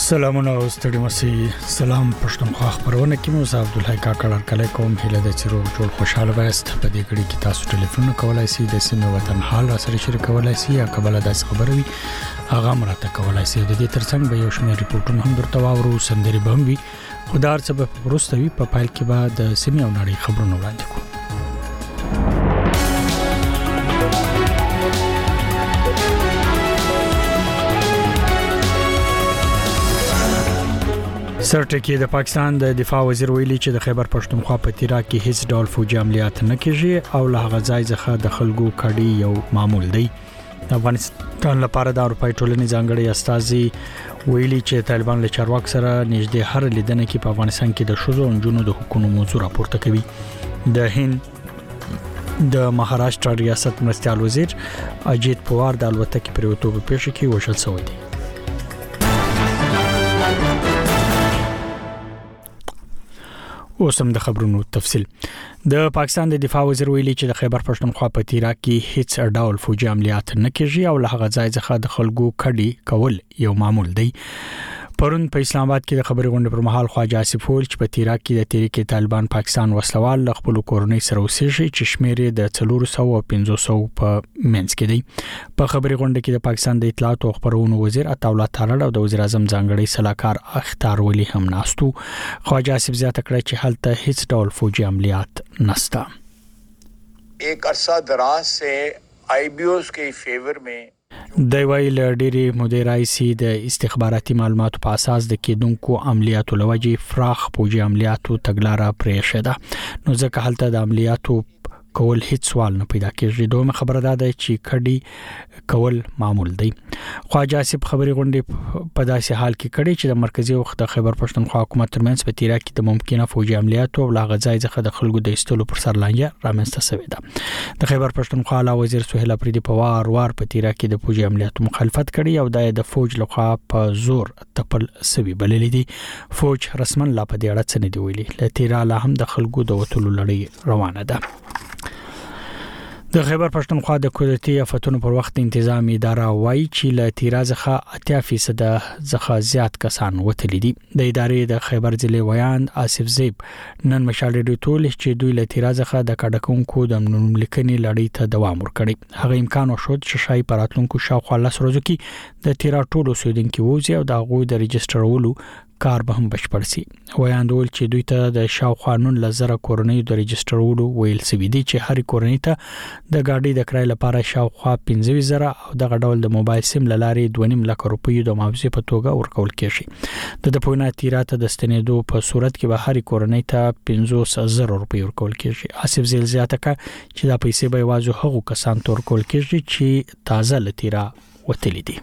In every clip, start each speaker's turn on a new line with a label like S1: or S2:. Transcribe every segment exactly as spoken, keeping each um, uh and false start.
S1: سلامونه او ستړي مسي سلام پښتونخوا خبرونه کې مو صاحب عبدالحی کاکړ کله کوم هله د چیرو جوړ خوشاله وایست په دې کړي کې تاسو ټلیفون کولای شئ د سیمه وطن حال سره شریکولای شئ یا قبل د خبروي هغه مرته کولای شئ د دې ترڅنګ به یو شمېر ریپورتونه هم درته واورو سندري بموي خدار سبب پروستوي په فایل کې بعد سیمه او نړۍ خبرونه وړاندې کوو. سرټکی د پاکستان د دفاع وزیر ویلي چې د خیبر پښتونخوا په تیرا کې هیڅ ډول فوجي عملیات نه کیږي او له هغه ځای څخه د خلکو کډي یو معمول دی. افغانستان لپاره د اروپای ټولنې ځانګړي استازي ویلي چې طالبان له چارواکو سره نږدې هر لیدنه کې په افغانستان کې د شوزو او جنونو د حکومت موضوع راپورته کوي. د هند د مهاراشټر ریاست مرستيال وزیر اجیت پوار د الوتکې پریوتو په پیښه کې وشل شوی دی. اوسم د خبرونو تفصيل. د پاکستان د دفاع وزیر ویلي چې د خیبر پښتونخوا په تیرا کې هیڅ ډول فوجي عملیات نه کیږي او له هغه ځای څخه د خلکو کډي کول یو معمول دی. پرون په اسلام آباد کې د خبري غونډې پر مهال خواجه آصف ویل چې په تیرا کې د تحریک طالبان پاکستان وسلوال ل خپل کورنۍ سره اوسېږي چې شمیر د څلور سوه او پنځه سوه په منځ کې دی. په خبري غونډه کې د پاکستان د اطلاعات او خبرونو وزیر عطاالله تارړ او د وزیر اعظم ځانګړي صلاحکار اختر ولی هم ناستو. خواجه آصف زیاته کړه چې هلته هیڅ ډول فوجي عملیات نشته.
S2: एक अरसा दराज से आईबीओस के फेवर में
S1: د ویل ډيري مدیرایسي د استخباراتي معلوماتو په اساس د کېدونکو عملیاتو لوجي فراخ فوجي عملیاتو تګلارې پرې شده نو ځکه هلته د عملیاتو کول هیڅ سوال نه پیدا کیږي. دوه خبره ده چې کډي کول معمول دی. خواجه آصف خبري غونډې په داسې حال کې کړي چې د مرکزی وخت د خیبر پښتونخوا حکومت ترمنځ په تیرا کې د ممکنه فوجي عملیاتو او لاغه ځای څخه د خلکو د استلو پر سر لانجه رامنځته شوې ده. د خیبر پښتونخوا علاوه وزیر سهیل افریدي په وار وار په تیرا کې د فوجي عملیاتو مخالفت کړي او د فوج لخوا په زور تپل سوي بللې دي. فوج رسمن لا په دې اړه څه نه دی ویلي. ل تیرا لا هم د خلکو د وټولو لړۍ روانه ده. د خیبر پښتونخوا د کودتي آفتونو پر وخت تنظیم اداره وایي چې ل تیرازخه اتیا فیصد ځخه زیات کسان وتلی دي. د ادارې د خیبر ضلع ویان آصف زیب نن مشال ریډیو ټول چې دوی ل تیرازخه د کډکونکو د نوملیکنې لړۍ ته دوام ورکړي. هغه امکان وشود چې شای پراتلونکو شاوخوا لس ورځو کې د تیرا ټولو سودونکو وځي او د غوي د ريجسترولو کار به هم بشپړ شي. ویاندول چې دوی ته د شاوخوانون لزره کورنۍ د ريجسترولو ویل سوي دي چې هر کورنۍ ته د گاډي د کرای لپاره شاوخوا پنځه زره او د غډول د موبایل سیم لاري دوه نیم لک روپیو د معاوضه په توګه ورکول کیږي. د دپونه تیراته د ستنېدو په صورت کې به هر کورنۍ ته پنځوس زره روپیو ورکول کیږي. آصف زیل زیاته کا چې دا پیسې به وازو هغو کسان تور کول کیږي چې تازه لتیرا وتلی دي.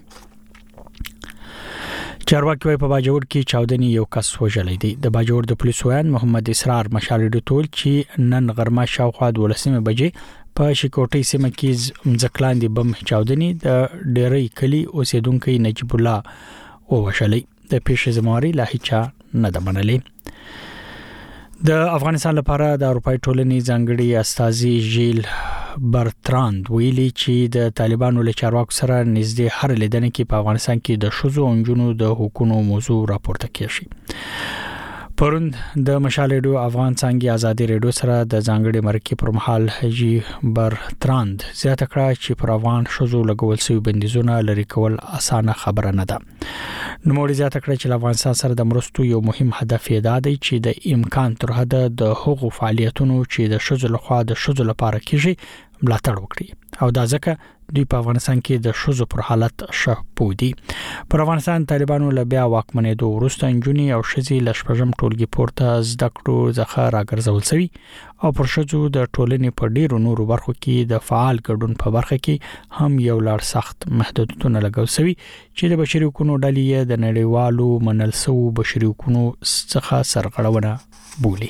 S1: چارواکي په باجوړ کې چاودنی یو کس وژلې دي. د باجوړ د پولیسو وان محمد اسرار مشال ډټول چې نن غرمه شاوخوا د ولسمه بجې په شیکوټي سیمه کې ځکلاندې بم چاودنی د ډېرې کلی اوسیدونکو نجیب الله او وشلې. د پیښې زمواري لا هیڅ نه د منلې. د افغانستان لپاره د اروپای ټولنې ځانګړي استازي ژیل برتراند ویلي چې د طالبانو له چارواکو سره نږدې هر لیدنه کې په افغانستان کې د شوزو او جنونو د حکومت موضوع راپورته کیږي. پرون د مشال ریډیو افغان څنګه ازادي ریډیو سره د ځانګړي مرکې پر مهال جی برتراند زیاته کړه چې پر افغان شوزو لګول شوی بندیزونه لري کول اسانه خبره نه ده. نو موري زیاته کړه چې افغانستان سره د مرستو یو مهم هدف یې دی چې د امکان تر حد د حقوق فعالیتونو چې د شوزو لخوا د شوزو لپاره کیږي ملاتړ وکړي او دا ځکه دوی په افغانستان کې د شوزو پر حالت شپودي. پر افغانستان طالبانو له بیا واکمنېدو وروسته انجونی او شذي لشپږم ټولګي پورته زده کړو ځخه راګرځول شوی او پر شوزو د ټولنې په ډیرو نورو برخو کې د فعال ګډون په برخه کې هم یو لړ سخت محدودیتونه لګول شوی چې د بشري حقوقو ډلې د نړیوالو منل شو بشري حقوقو څخه سرغړونه بولي.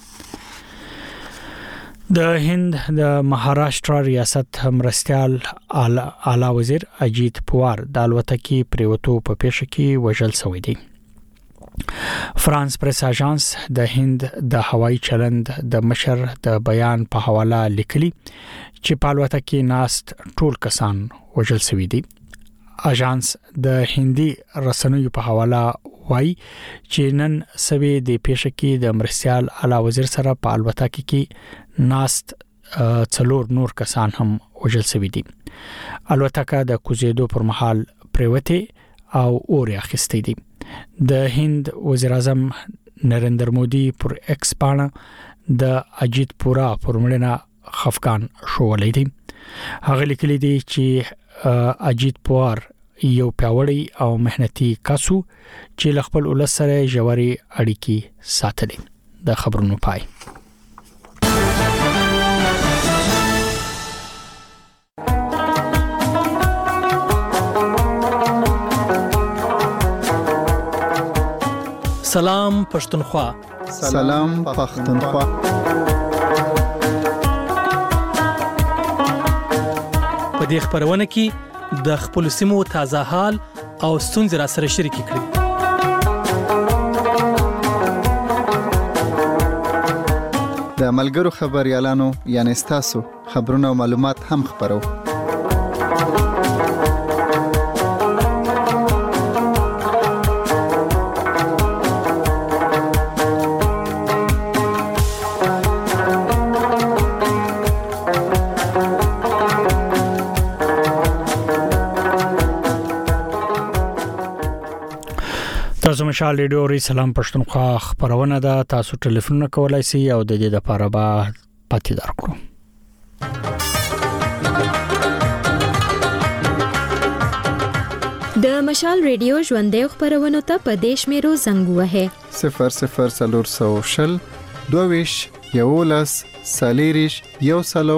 S1: د هند د مهاراشټر ریاست مرستيال اعلی وزیر اجیت پوار د الوتکې پریوتو په پیښه کې وژل شوی دی. فرانس پریس اژانس د هند د هوایي چلند د مشر د بیان په حواله لیکلي چې په الوتکې ناست ټول کسان وژل شوی دي. اژانس د هندي رسنیو په حواله وایي چې نن سوي د پیښه کې د مرستيال اعلی وزیر سره په الوتکه کې ناست څلور نور کسان هم وژل شوي دي. الوتکه د کوزیدو پر مهال پریوته او اور اخیستې دي. د هند وزیر اعظم نریندر مودي پر ایکس باندې د اجیت پورا پرمړنه خفقان شوولې دي. هغه لیکلي دي چې اجیت پوار یو پیاوړی او مهنتي کسو چې خپل ولس سره ژوري اړیکې ساتلې. د خبرونو پای.
S3: سلام پښتونخوا.
S4: سلام پښتونخوا.
S3: په دې خبرونه کې د خپل سیمو تازه حال او ستونزې را سره شریک کړئ.
S4: د ملګرو خبريالانو یعنی تاسو خبرونه او معلومات هم خبرو.
S1: تاسو مشال ریډیو ری سلام پښتونخوا خبرونه ده. تاسو ټلیفون کولای شئ او د دې لپاره به پاتې درکړو.
S5: د مشال ریډیو ژوندې خبرونه ته په دیش میرو زنګ وهه
S4: صفر صفر سلور سو شل دویش یولس سالیریش یو سلو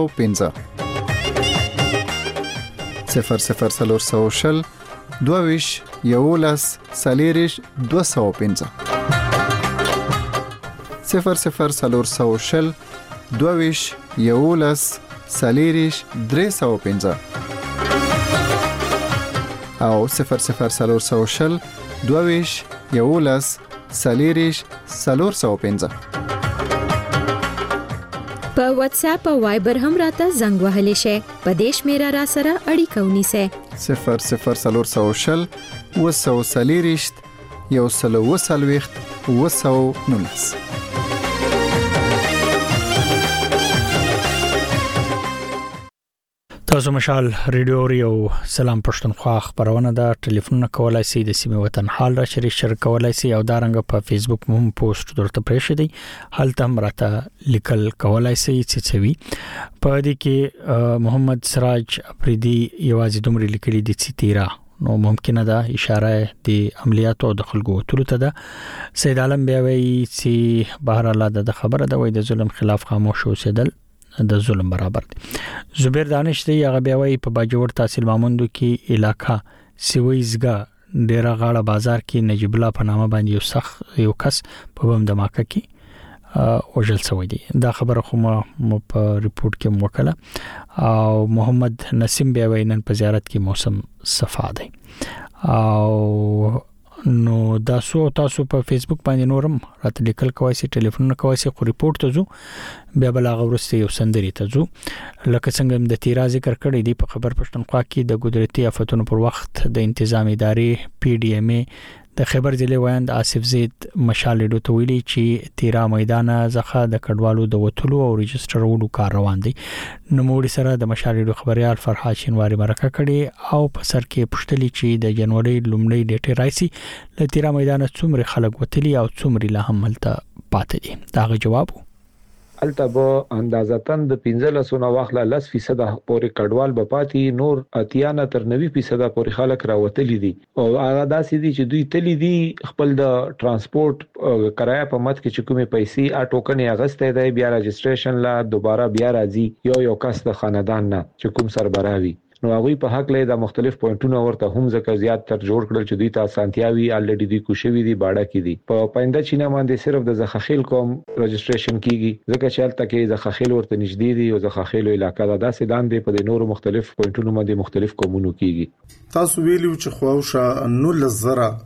S4: پنځه صفر صفر سلور سو شل دویش یولس سالیریش دو سو پنځه صفر صفر سلور سو شل دویش یولس سالیریش درې سو پنځه او صفر صفر سلور سو شل دویش یولس سالیریش سلور سو پنځه.
S5: په واتس اپ او وایبر هم راته زنګ وهلی شي. په دیش میرا را سره اړیکه ونیسه
S4: صفر صفر سلور سو شل وسو سالیریشت یو سلو وسلويخت وسو نونس.
S1: تاسو مشال ریډیو ریو سلام پښتونخوا خبرونه ده. ټلیفون کولای شئ د سیمه وطن حال را شریک شریک کولای شئ او دارنګ په فیسبوک هم پوسټ درته پرېښ دی. هلته هم راته لیکل کولای شئ چې څوي. په دې کې محمد سراج افریدي یوازې دومره لیکلي دي چې تیرا نو ممکنه ده اشاره د عملیاتو او د خلکو ټولو ته ده. سید عالم بیا وایي چې بهر الله د خبره ده وای د ظلم خلاف خاموش اوسېدل د ظلم برابر دي. زبیر دانش دی هغه بیا وایي په باجوړ تحصیل ماموندو کې علاقہ سویزګه ډیره غاړه بازار کې نجیب الله په نامه باندې یو سخت یو کس په بم دماکه کې اوجل شوی دی. دا خبره خو ما په ریپورت کې موکله. او محمد نسیم بیا وایي نن په زیارت کې موسم صفا دی. او نو دا سو تاسو په فیسبوک باندې نورم راته لیکل کوئ سي ټلیفون کوئ سي خو ریپورت ته ځو بیا بل هغه ورسته یو سندري ته ځو. لکه څنګه د تیرا ذکر کړی دی په خبر پښتونخوا کې د قدرتي آفتونو پر وخت د انتظامی ادارې پی ډی ام ای د خبر ضلع وایند آصف زید مشال ډو ته ویلي چې تیرا میدان ځخه د کډوالو د وټلو او ريجسترولو کار روان دي. نو موږ سره د مشال ډو خبريال فرحات شینواری مرکه کړي او په سر کې پښتلي چې د جنوري لومړۍ ډیټه راځي ل تیرا میدان څومره خلک وټلي او څومره لا هم ملته پاتې دي. دا جواب
S6: التبو اندازتن د پنځلس نو واخله لس فیصد پورې کډوال به پاتې نور اتیانه تر نوي فیصد پورې خلک راوتلي دي او هغه داسې دي چې دوی تللی دي خپل د ترانسپورت کرایه په مت کې چې کومې پیسې اټوکنې اغسته دی بیا رجسټریشن لا دوباره بیا راځي یو یو کس د خاندان نه چې کوم سربراوي نو هغه په حق له د مختلف پوینټونو ورته هم ځکه زیات تر جوړ کړل چې دوی ته سانتیاوي الریډي دوی کوشوي دي باډه کې دي په پاینده چینه باندې صرف د زخخیل کوم رجسټریشن کیږي ځکه چې الته کې زخخیل ورته نږدې دي او زخخیل علاقې دا داسې لاندې په نورو مختلف پوینټونو باندې مختلف کومونو کیږي.
S7: تاسو ویلو چې خواوشه نو لزره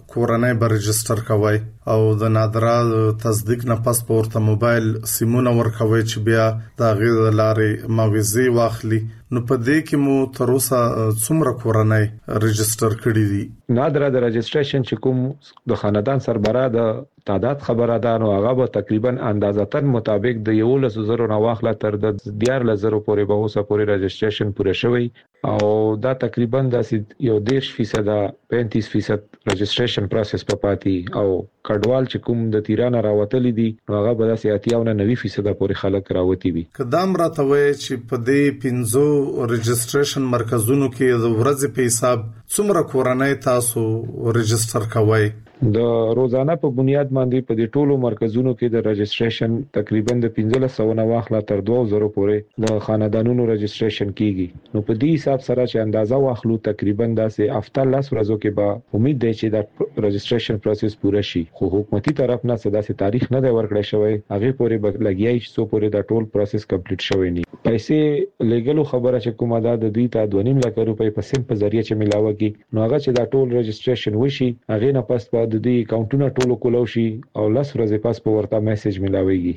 S7: کورنۍ به رجستر کوي او د نادره تصدیق نه پس پورته موبایل سیمونه ورکوي چې بیا د غیر لارې معاوضه واخلي. نو په دې کې مو تر اوسه څومره کورنۍ رجستر کړې دي؟
S6: نادره د رجستریشن چې کوم د خاندان سربراه د تعداد خبره ده نو هغه به تقریبا اندازتن مطابق د یو لس زره نه واخله تر د دیار لزرو پورې به اوسه پورې رجستریشن پوره شوی او دا تقریبا د یو دیش فیصد پینتیس فیصد رجستریشن پروسس په پاتې او کډوال چې کوم د تیرانه راوتل دي هغه به د سیاتیاونه نوي فیصد پورې خلک راوتی وي.
S7: کدام راته وای چې په دې پنځو رجستریشن مرکزونو کې د ورځې په حساب څومره کورنۍ تاسو رجستر کوئ؟
S6: د روزانه په بنیاد باندې په دې ټولو مرکزونو کې د رجستریشن تقریبا د پنځه سوه نه واخله تر دوه زره پورې د خاندانونو رجستریشن کیږي. نو په دې حساب سره چې اندازه واخلو تقریبا داسې افتر لاس ورځو کې به امید ده چې د رجستریشن پروسس پوره شي خو حکومتي طرف نه څه تاریخ نه دی ورکړی شوی هغه پورې به لګیای شي سو پورې د ټول پروسس کمپلیټ شوی نه. پیسې لیګلو خبره چې کومه ده د دوی ته دوه نیم لک روپۍ په سیم په ذریعہ چې ملاوي نو هغه چې دا ټول رجستریشن وشي هغه نه پس په د دې اکاونټونو ټولو کولو شي او لاس ورځې پاس په ورته میسج ملاويږي.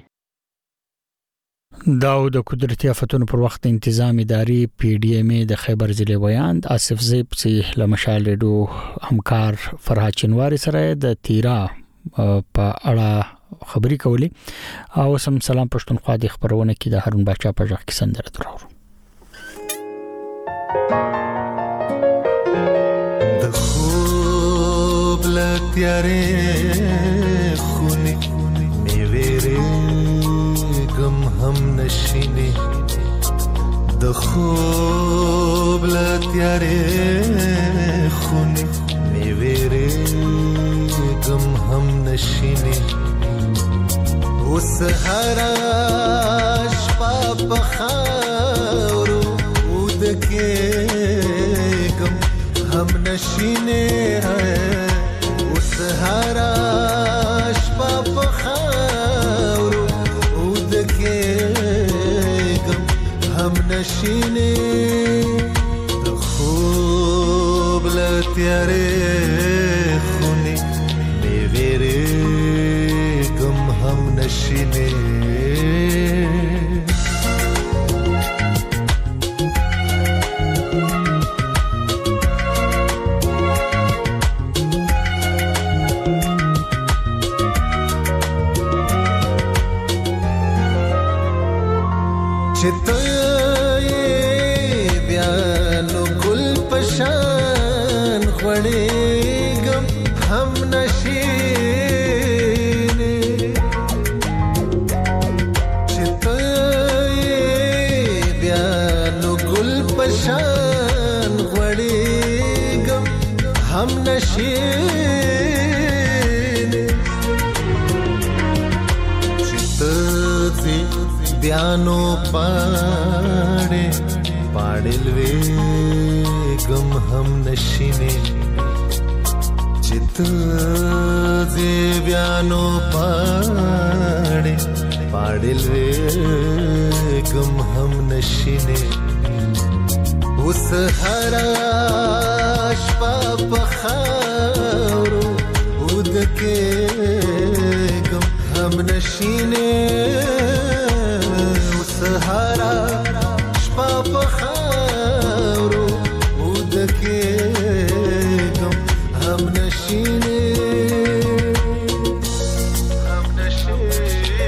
S1: داو د قدرتي آفتونو پر وخت انتظام اداري پی ډی ایم ای د خیبر ضلع ویاند آصف زیب چې لمشال ریډو همکار فرهاد چنواری سره د تیرا په اړه خبري کولې او سم سلام پښتونخوا د خبرونه کې د هارون بچا په ځخ کې سندره درو
S8: تیارے خونی میویرے غم ہم نشینے د خوب لا تیارے خونی میویرے غم ہم نشینے او سحرا شپا پخاورو اود کے غم ہم نشینے ہے سهارا شپا پخاورو اود کې غم هم نشینه د خوب لتیارې خونی میویرې غم هم نشینه چته بیا نو ګل پشان خړېګم هم نشینه چته بیا نو ګل پشان خړېګم هم نشینه چته بیانو پاڑے پاڑلوے غم ہم نشینے چت زی بیانو پاڑے پاڑلوے غم ہم نشینے اس ہراش پاپ خاورو اود کے غم ہم نشینے سهارا شپا پخاورو اود کې غم هم نشینه هم نشینه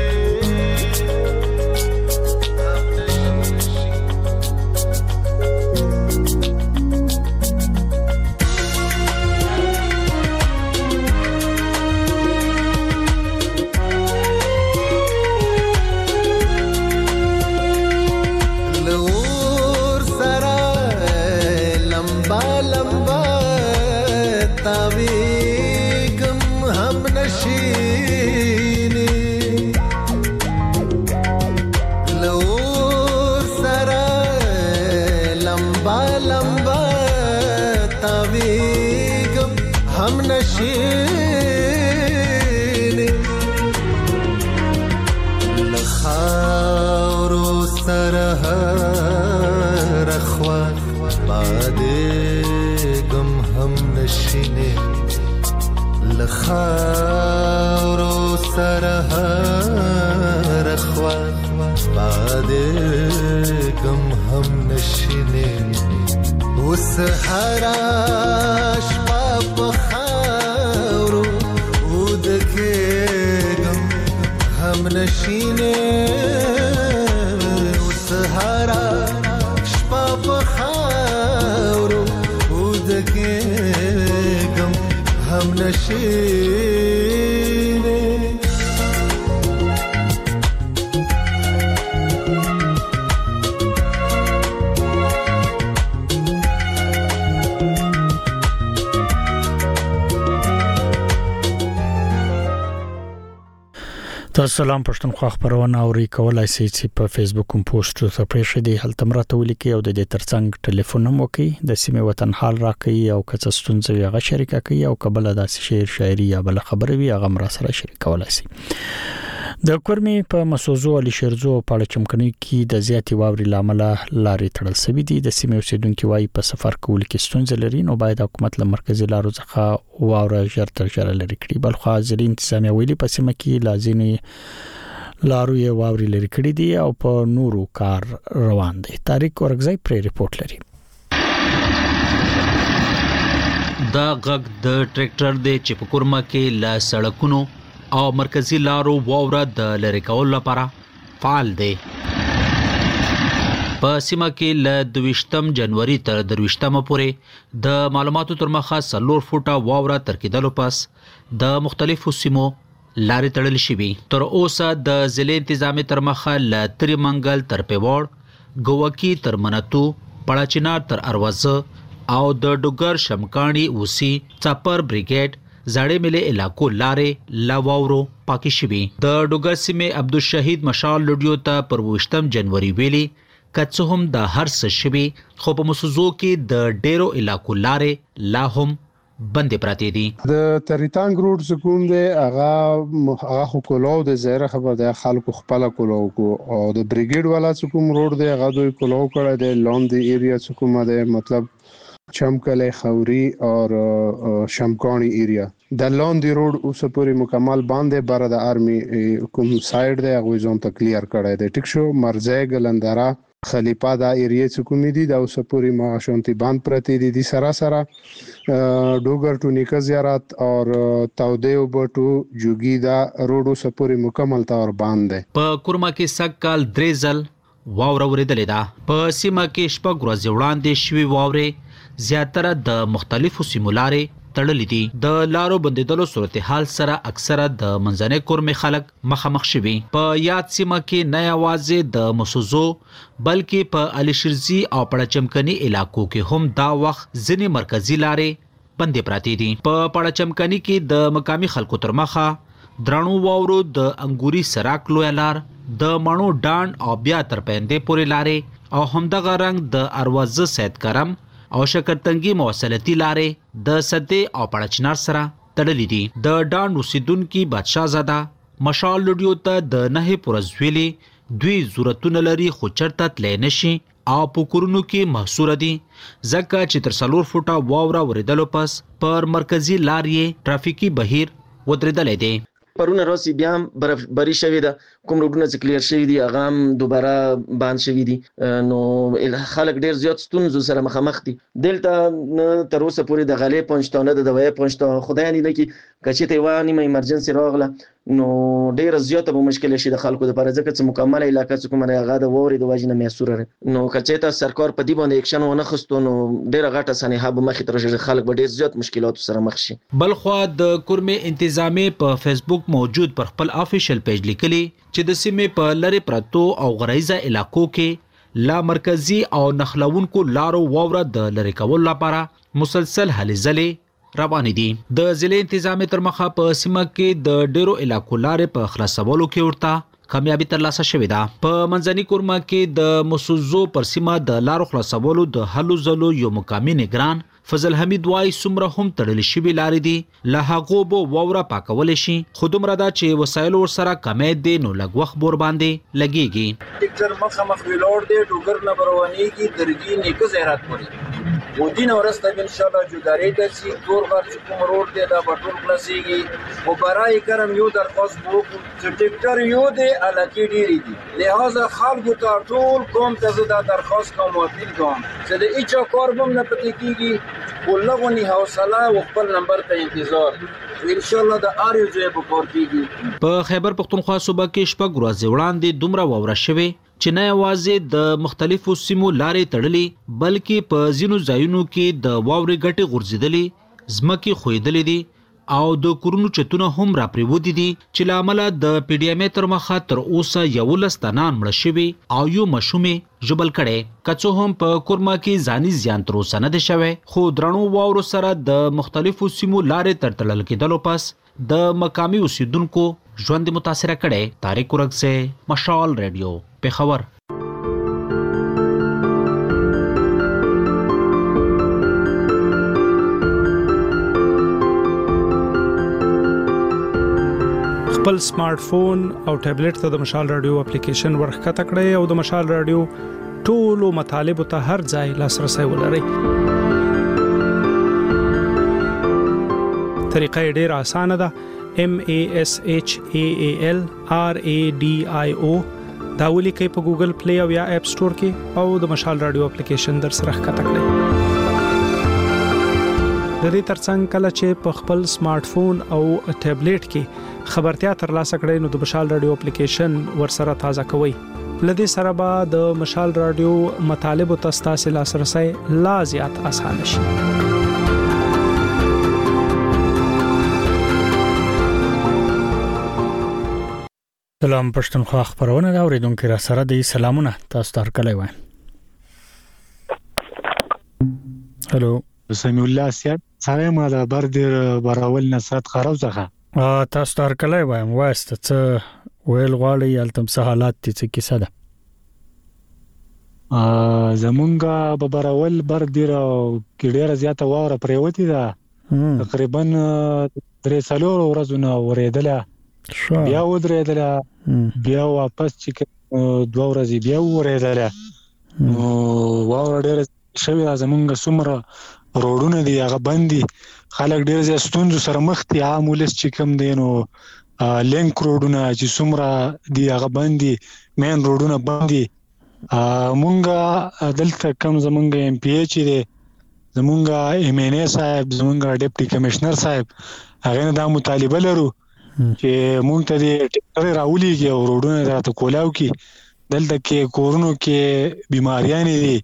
S8: हम नशीने लखारो सरह रखवा बादे गम हम नशीने لخاورو سره هر خوا باده کم هم نشینه وسهراش پاپ خاورو ودکم هم نشینه وسهراش پاپ خاورو ودکم هم نشینه
S1: تاسو سلام پښتونخوا خبرونه اوري کولای شئ چې په فیسبوک کوم پوسټ ته پرېښه دی هلته مرته ولیکي او د دې ترڅنګ ټلیفون هم وکي د سیمه وطن حال راکړي او کڅ ستونزې هغه شریکه کوي او قبل داسې شعر شاعري یا بل خبري وي هغه مرا سره شریکولای شي د کورمي په مسوزو علي شرزو په اړه چمکني کې د زیاتې واوري لامل لارې تړل شوې دي د سیمه اوسیدونکو وايي په سفر کول کې ستونزې لري نو باید حکومت له مرکزی لارو څخه واوره ژر تر ژره لري کړي بل خو ځلې انتظامیه ویلي په سیمه کې لازمي لارو یې واوري لري کړي دي او په نورو کار روان دي تاریخ ورغځي پری ریپورت لري
S9: دا غږ د ټریکټر د چپکورما کې لا سړکونو او مرکزی لارو واوره د لری کول لپاره فعال دی په سیمه کې ل دویشتم جنوري تر درویشتمه پورې د معلوماتو تر مخه سلور فوټه واوره تر کېدلو پس د مختلفو سیمو لارې تړل شوې تر اوسه د ضلع انتظامی تر مخه ل تری منګل تر پیوړ ګوکی تر منتو پړاچینار تر اروازه او د ډوګر شمکانی اوسی چاپر بریګیډ زړې ملي علاقو لارې لاوورو پاکي شوي د ډوګر سیمه عبدالشهید مشال لډیو ته پر وشتم جنوري ویلي کڅ هم د هر څه شوي خو په مسوزو کې د ډیرو علاقو لارې لا هم بندې پراته دي
S10: د تریتانګ روډ سکوم دی هغه هغه کولو د زیره خبر د خلکو خپل کولو کو او د بریګیډ والا سکوم روډ دی هغه دوی کولو کړه د لاندې ایریا سکوم دی مطلب چمکله خوري او شمکانی ایریا د لاندې روډ اوس پورې مکمل باندې بر د ارمي کوم سایډ دی هغه ځون ته کلیر کړی دی ټیک شو مرزه ګلندرا خلیپا دا ایریا چې کومې دي دا اوس پورې ما شانتي باند پرتی دي د سرا سرا ډوګر ټو نیکه زیارت او تاودیو بټو جوګی دا روډ اوس پورې مکمل تور باند دی
S9: په کورما کې سکل درېزل واوره ورېدلې ده په سیمه کې شپږ ورځې وړاندې شوي واورې زیاتره د مختلفو سیمو لارې تړلې دي د لارو بندیدلو صورتحال سره اکثره د منځنۍ کورمې خلک مخامخ شوي په یاد سیمه کې نه یوازې د مسوزو بلکې په علي شرزي او پړچمکني علاقو کې هم دا وخت ځینې مرکزی لارې بندې پراته دي په پړچمکني کې د مقامي خلکو تر مخه درانو واورو د انګوري سراک لوی لار د مانو ډان او بیا تر پندې پورې لارې او همدغه رنگ د اروازه سید کرم او شکرتنګي مواصلتي لارې د سدې او پړچنار سره تړلې دي د ډان اوسیدونکو بادشاہ زاده مشال لډیو ته د نه پرزویلي دوی ضرورتونه لري خو چرته تلې نشي او پکورونو کې محصور دي ځکه چې تر څلور فوټه واوره ورېدلو پس پر مرکزی لارې ټرافیکي بهیر ودرېدلې دي
S11: پرونه روسي بیا برف بری شوی ده کوم روډونه چې کلیر شوی دي هغه هم دوباره باند شوی دي نو خلک ډیر زیات ستونزو سره مخامخ دي دلته تر اوسه پورې د غلې پنځتانه د دوای پنځتانه خدای نه لکه کچې ته وانی مې ایمرجنسي راغله نو ډیر زیات به مشکل شي د خلکو لپاره ځکه چې مکمل علاقې چې کومه هغه د ووري د واجنه میسور نو کچې ته سرکار په دی باندې اکشن ونه خستو نو ډیر غټه سنې هب مخې تر خلک به ډیر زیات مشکلات سره مخ شي
S9: بل خو د کورمې انتظامی په فیسبوک موجود پر خپل افیشل پیج لیکلي چې د سیمې په لری پرتو او غریزه علاقو کې لا مرکزی او نخلونکو لارو واوره د لری کول لپاره مسلسل هلې ځلې روان دي د ضلع انتظامی تر مخه په سیمه کې د ډیرو علاقو لارې په خلاصولو کې ورته کامیابی ترلاسه شوې ده په منځني کورما کې د مسوزو پر سیمه د لارو خلاصولو د هلو ځلو یو مقامي نگران فضل حمید وای سمره هم تړل شوی لارې دي له هغه بو ووره پاکول شي خودمره دا چې وسایل ور سره کمې دي نو لګ وخت بور باندې لګيږي
S12: ټیکټر مخه مخ ویلوړ دی ډوګر نه برواني کی درګي نیکه زهرات پوري ودین ورسته ان شاء الله جداري درسي تور غر کوم روډ دی دا بټول خلاصيږي او برای کرم یو درخواست وکړو چې ټیکټر یو دی الکی ډیری دي لہذا خلکو ته ټول کوم ته دا درخواست کوم او اپیل کوم چې د ایچا کاربم نه پاتې کیږي ولغونی حوصله او خپل نمبر ته انتظار ان شاء الله د اړ یو ځای په کور کیږي.
S9: په خیبر پختونخوا صوبه کې شپږ ورځې وړاندې دومره واوره شوه چې نه یوازې د مختلفو سیمو لارې تړلې بلکې په ځینو ځایونو کې د واورې ګټې غورځېدلې ځمکې ښویېدلې دي او د کورونو چتونه هم راپریوتي دي چې له امله د پی ډي ایم تر مخه تر اوسه یولس تنان مړه شوي او یو ماشومې ژوبل کړی که څه هم په کورما کې ځاني زیان تر اوسه نه دی شوی خو درنو واورو سره د مختلفو سیمو لارې تر تړل کېدلو پس د مقامي اوسیدونکو ژوند متاثره کړی. طارق ورغسه، مشال ریډیو، پیښور.
S13: خپل سمارټ فون او ټابلیټ ته د مشال رادیو اپلیکیشن ورخکته کړئ او د مشال رادیو ټولو مطالبه ته هر ځای لاسرسي ولرئ. طریقه ډیره اسانه ده. M A S H A A L R A D I O دا ولیکئ په ګوګل پلی او یا اپ سٹور کې او د مشال رادیو اپلیکیشن در سره ښکته کړئ. د دې ترڅنګ کله چې په خپل سمارټ فون او ټابلیټ کې خبرتیا ترلاسه کړئ نو د مشال رادیو اپلیکیشن ورسره تازه کوئ. لدې سره به د مشال رادیو مطالب او تاسو لاسرسي لا زیات اسانه شي. سلام پښتونخوا خبرونه دا اوریدونکو را سره د سلامونه تاسو ته کله وای. هلو
S14: سمي الله سیاد سره ما د بر د براول نصرت خراب ځخه
S1: ا تاسو ته کله وایم واسته څه ویل غواړي التم سه حالات څه کیسه ده.
S14: ا زمونږه په براول بر ډیر ډیر زیاته واوره پریوتی ده تقریبا درې سالور ورځونه ورېدله بیا ودرېدله بیا واپس چې دوه ورځې بیا ورېدله نو واوره ډیر شوی زمونږه سمره روډونه دي هغه بندي خلک ډیر زیات ستونزو سره مخ دي عامولس چې کم دي نو لینک روډونه چې سمره دي هغه بندي مین روډونه بندي مونږه دلته کم زمونږه ایم پی ایچ دي زمونږه ایم ان ای صاحب زمونږه ډیپټي کمشنر صاحب هغه دا مطالبه لرو چې مونږ ته دې ټیکټر راولېږي او روډونه راته کولاو کې دلته کې کورونو کې بیماریاں دي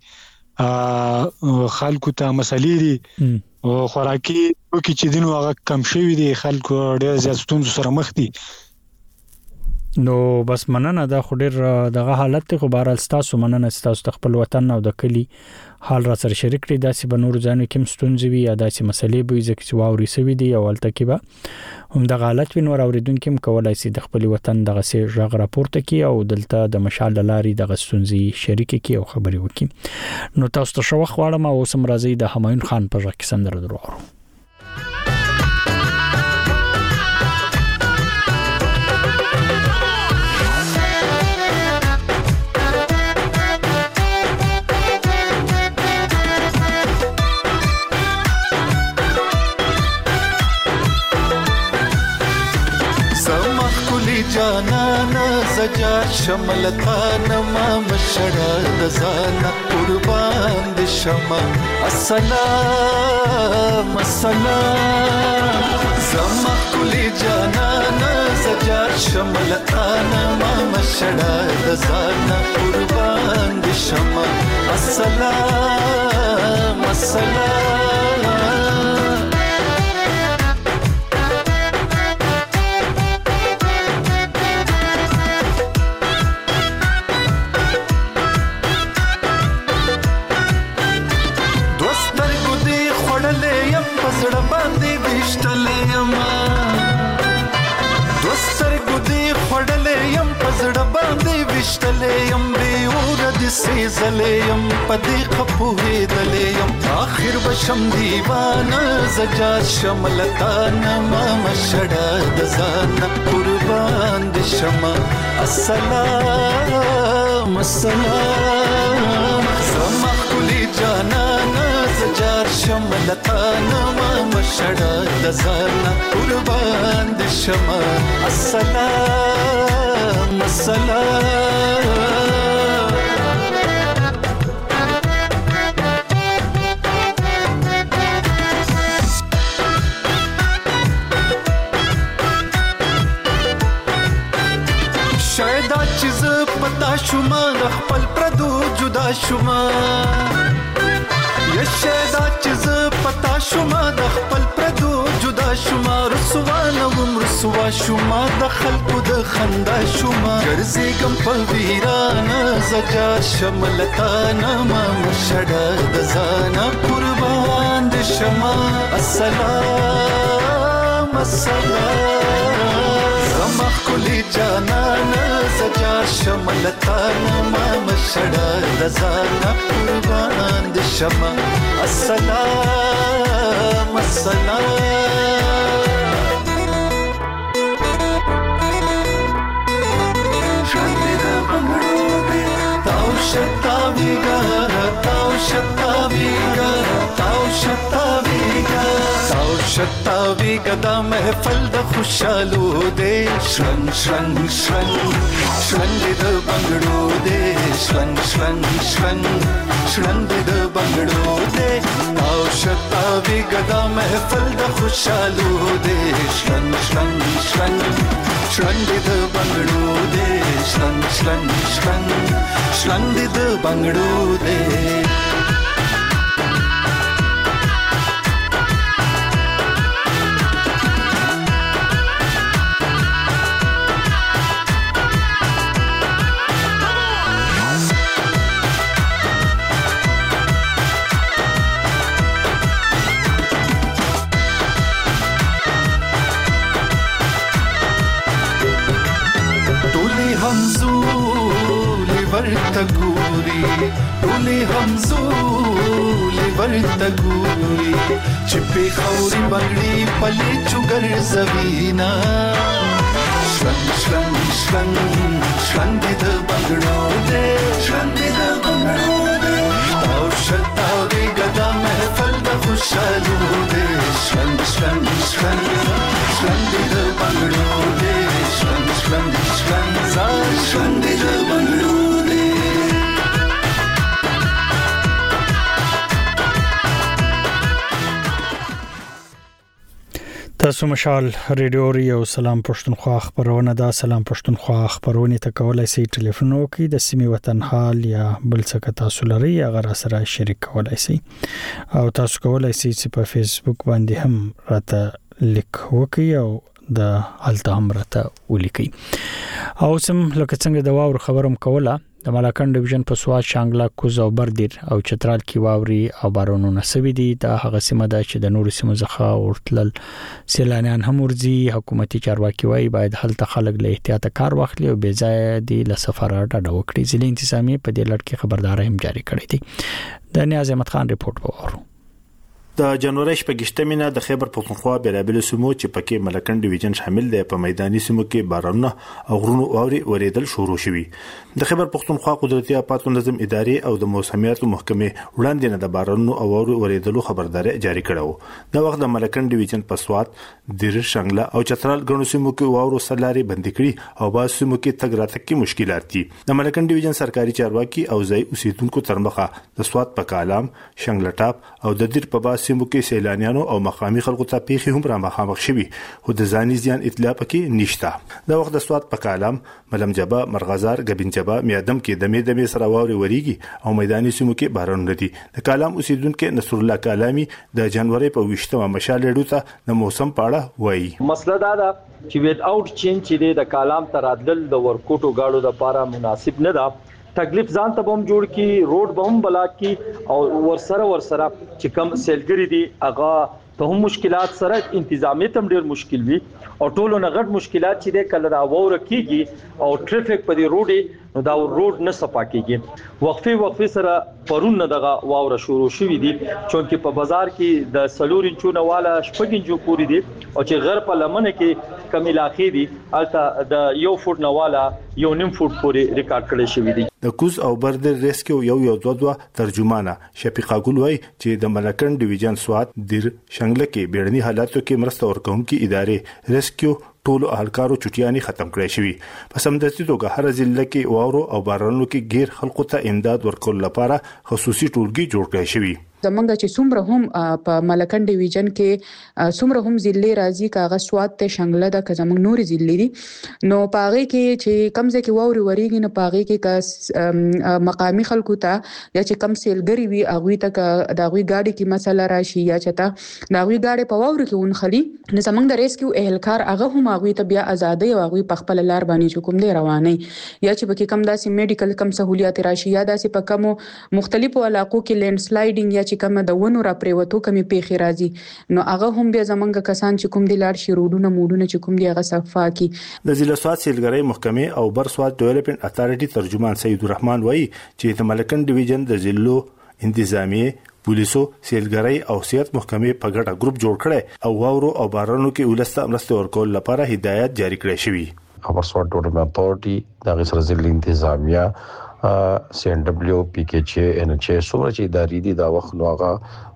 S14: خلکو ته مسلې دي او خوراکي توکي چې دینو هغه کم شوی دي خلکو ډېر زیات ستونزو سره مخ دي.
S1: نو بس مننه دا خو ډېر دغه حالت خو بهرال تاسو مننه تاسو خپل وطن او د کلی حال را سره شریک کړئ داسې به نور ځانو کې مستونزې وي یا داسې مسلې به ځکه چې واوري سوي دي او الته کې به هم د حالت وینور اوریدونکو هم کولای شي د خپل وطن دغه سي ژغ راپورته کی او دلته د مشال لاري دغه ستونزې شریک کی او خبري وکي. نو تاسو ته شو خواړم او سم راځي د همایون خان په ژغ کې سندره درو.
S8: جانانا زجار شملتانا ما مشڑا دزانا قربان دی شما السلام السلام زما کلی جانانا زجار شملتانا ما مشڑا دزانا قربان دی شما السلام السلام زړه باندې وشتلې یم دوستر ګدي خړلې یم پزړه باندې وشتلې یم به اور دې سېزلې یم پدې خپوې دلې یم اخر بشم دیوانه زجات شملتان ما مشړه د ځان قربان دې شمه السلام السلام سما کلی جانان زجات شملتا نما مشړه د ځان قربان دې شمه السلام السلام پتا شوما د خپل پردو جدا شوما یشدا چې ز پتا شوما د خپل پردو جدا شوما رسوا نوم رسوا شوما د خلکو د خندا شوما ګرځي ګم په ویرانه زجا شملتا نما مشړه د ځانا قربان د شما السلام السلام زما کلی جانان زجا شملتا نما مشړه د ځانا قربان د شما السلام السلام شاندې بنگړو دې تاو شتا ویګا تاو شتا ویګا تاو شتا ویګا تاو شتا ویګا د محفل د خوشالو دې شرنګ شرنګ شرنګ شرنګ د بنگړو دې شرنګ شرنګ شرنګ شرنګ د بنگړو دې تاو شتا ویګا د محفل د خوشالو دې شرنګ شرنګ شرنګ شرنګ د بنگړو دې شرنګ شرنګ شرنګ شرنګ د بنگړو دې ورته ګوري ټولې همزولې ورته ګوري چې په خوري بنگړي پلي چوګر زوینا شرنګ شرنګ شرنګ شرنګ د بنگړو دې شرنګ د بنگړو دې او شتا وی ګدا محفل د خوشالو دې شرنګ شرنګ شرنګ شرنګ د بنگړو دې شرنګ شرنګ شرنګ شرنګ د بنگړو
S1: تاسو مشال ریډیو ریو سلام پښتونخوا خبرونه دا سلام پښتونخوا خبرونه ته کولای شئ ټلیفون وکړئ د سیمې وطن حال یا بل څه تاسو لري هغه سره شریک کولای شئ او تاسو کولای شئ چې په فیسبوک باندې هم راته لیک وکړئ او د الته هم راته ولیکئ او سم لکه څنګه د واور خبرم کوله د ملاکنډ ډیویژن په سواد شانګلا کوز او بردیر او چترال کې واوري او بارونونه سوي دي د هغه سیمه ده چې د نورو سیمو ځخه ورتلل سیلانیان هم ورځي حکومتي چارواکي وايي باید هلته خلک له احتیاط کار واخلي او بې ځای دي له سفر ډډه وکړي ځلې انتظامی په دې لړ کې خبرداري هم جاری کړې دي د نیاز احمد خان ریپورت وورو
S15: د جنوري شپږشتمینه د خیبر پختونخوا بیلابل سیمو چې پکې ملکن ډیویژن شامل دی په میداني سیمو کې بارانونه او غرونو اوري ورېدل شروع شوي د خیبر پختونخوا قدرتي آفات نظم اداري او د موسمیات محکمه وړاندې نه د بارانونو او اوري ورېدلو خبرداري جاری کړو د وخت د ملکن ډیویژن په سواد دیر شنګلا او چترال غنو سیمو کې اورو سلاري بند کړي او باز سیمو کې تګ راتګ کې مشکلات دي د ملکن ډیویژن سرکاري چارواکي او ځای اوسیدونکو ترمخه د سواد په کالام شنګلا ټاپ او د دیر په باز سیمو کې سیلانیانو او مقامي خلکو ته پیخي هم را مخامخ شوي خو د ځاني ځان اطلاع پکې نشته د وخت د سواد په کالام ملم جبا مرغزار غبن جبا میادم کې د میدمه سره واوري وریږي او میداني سیمو کې باران ندي د کالام اوسیدونکو نصر الله کالامي د جنوري په وشتمه مشال ډوته د موسم پاړه وایي
S16: مسله دا ده چې ویت اوټ چین چې د کالام ترادل د ورکوټو گاډو د لپاره مناسب نه ده تکلیف ځان ته بم جوړ کی روډ بم بلاک کی او ورسره ورسره چې کم سیلګری دي اغه ته هم مشکلات سره انتظامیت هم ډیر مشکل وي او ټولو نه غټ مشکلات چې د کله را وور کیږي او ټریفیک په دې روډي نو دا روډ نه صفا کیږي وقفه وقفه سره پرون دغه واوره شروع شوې دي چونکې په بازار کې د سلور انچونه والا شپږ انچو پوری دي او چې غر په لمنه کې کم علاقې دي البته د یو فوټ نه والا یو نیم فوټ پوری ریکارډ کړي شوی دي.
S15: د کوز او بردر ریسکیو یو یو دوه دوه ترجمانه شفیقه ګل وای چې د ملکن ډیویژن سوات دیر شنګله کې بیړني حالاتو کې مرسته ورکوونکي ادارې ریسکیو ټولو اهلکارو چټیانی ختم کړی شوی. په سمدستي توګه هر ضلع کې واورو او بارانونو کې غیر خلکو ته امداد ورکول لپاره خصوصي ټولګي جوړ کړی شوی.
S17: زمونږ چې څومره هم په ملکن ډیویژن کې څومره هم ضلع راځي کاغه سواد ته شنګله د کزمنګ نور ضلع دي نو پاغه کې چې کمزې کې ووري وریږي نه پاغه کې کا مقامی خلکو ته یا چې کم سیلګری وي اغوي ته د اغوي گاډي کې مسله راشي یا چتا د اغوي گاډي په ووري کې ونخلي نو زمونږ د ریسکیو اهلکار هغه هم اغوي ته بیا ازادي او اغوي په خپل لار باندې حکم دی رواني یا چې بکې کم داسې میډیکل کم سہولیات راشي یا داسې په کوم مختلفو علاقو کې لینډ سلایډینګ یا چې کوم د ونو را پریوتو کمی پیخي راځي نو هغه هم بیا زمونږ کسان چې کوم دي لاړ شي روډونه موډونه چې کوم دی هغه صفا کی.
S15: د ضلع سواد سیلګری محکمې او بر سواد ډیولپمنٹ اتھارټي ترجمان سید الرحمن وایي چې د ملکن ډیویژن د ضلعو انتظامیه پولیسو سیلګری او سیاحت محکمې په ګډه ګروپ جوړ کړي او واورو او بارانونو کې ولسته مرسته ورکول لپاره هدایت جاری کړی شوی.
S18: خبر سواد ډیولپمنٹ اتھارټي د غسر ضلع انتظامیه سی ان ډبلیو پی کې چې ان چې څومره چې ادارې دي دا وخت نو هغه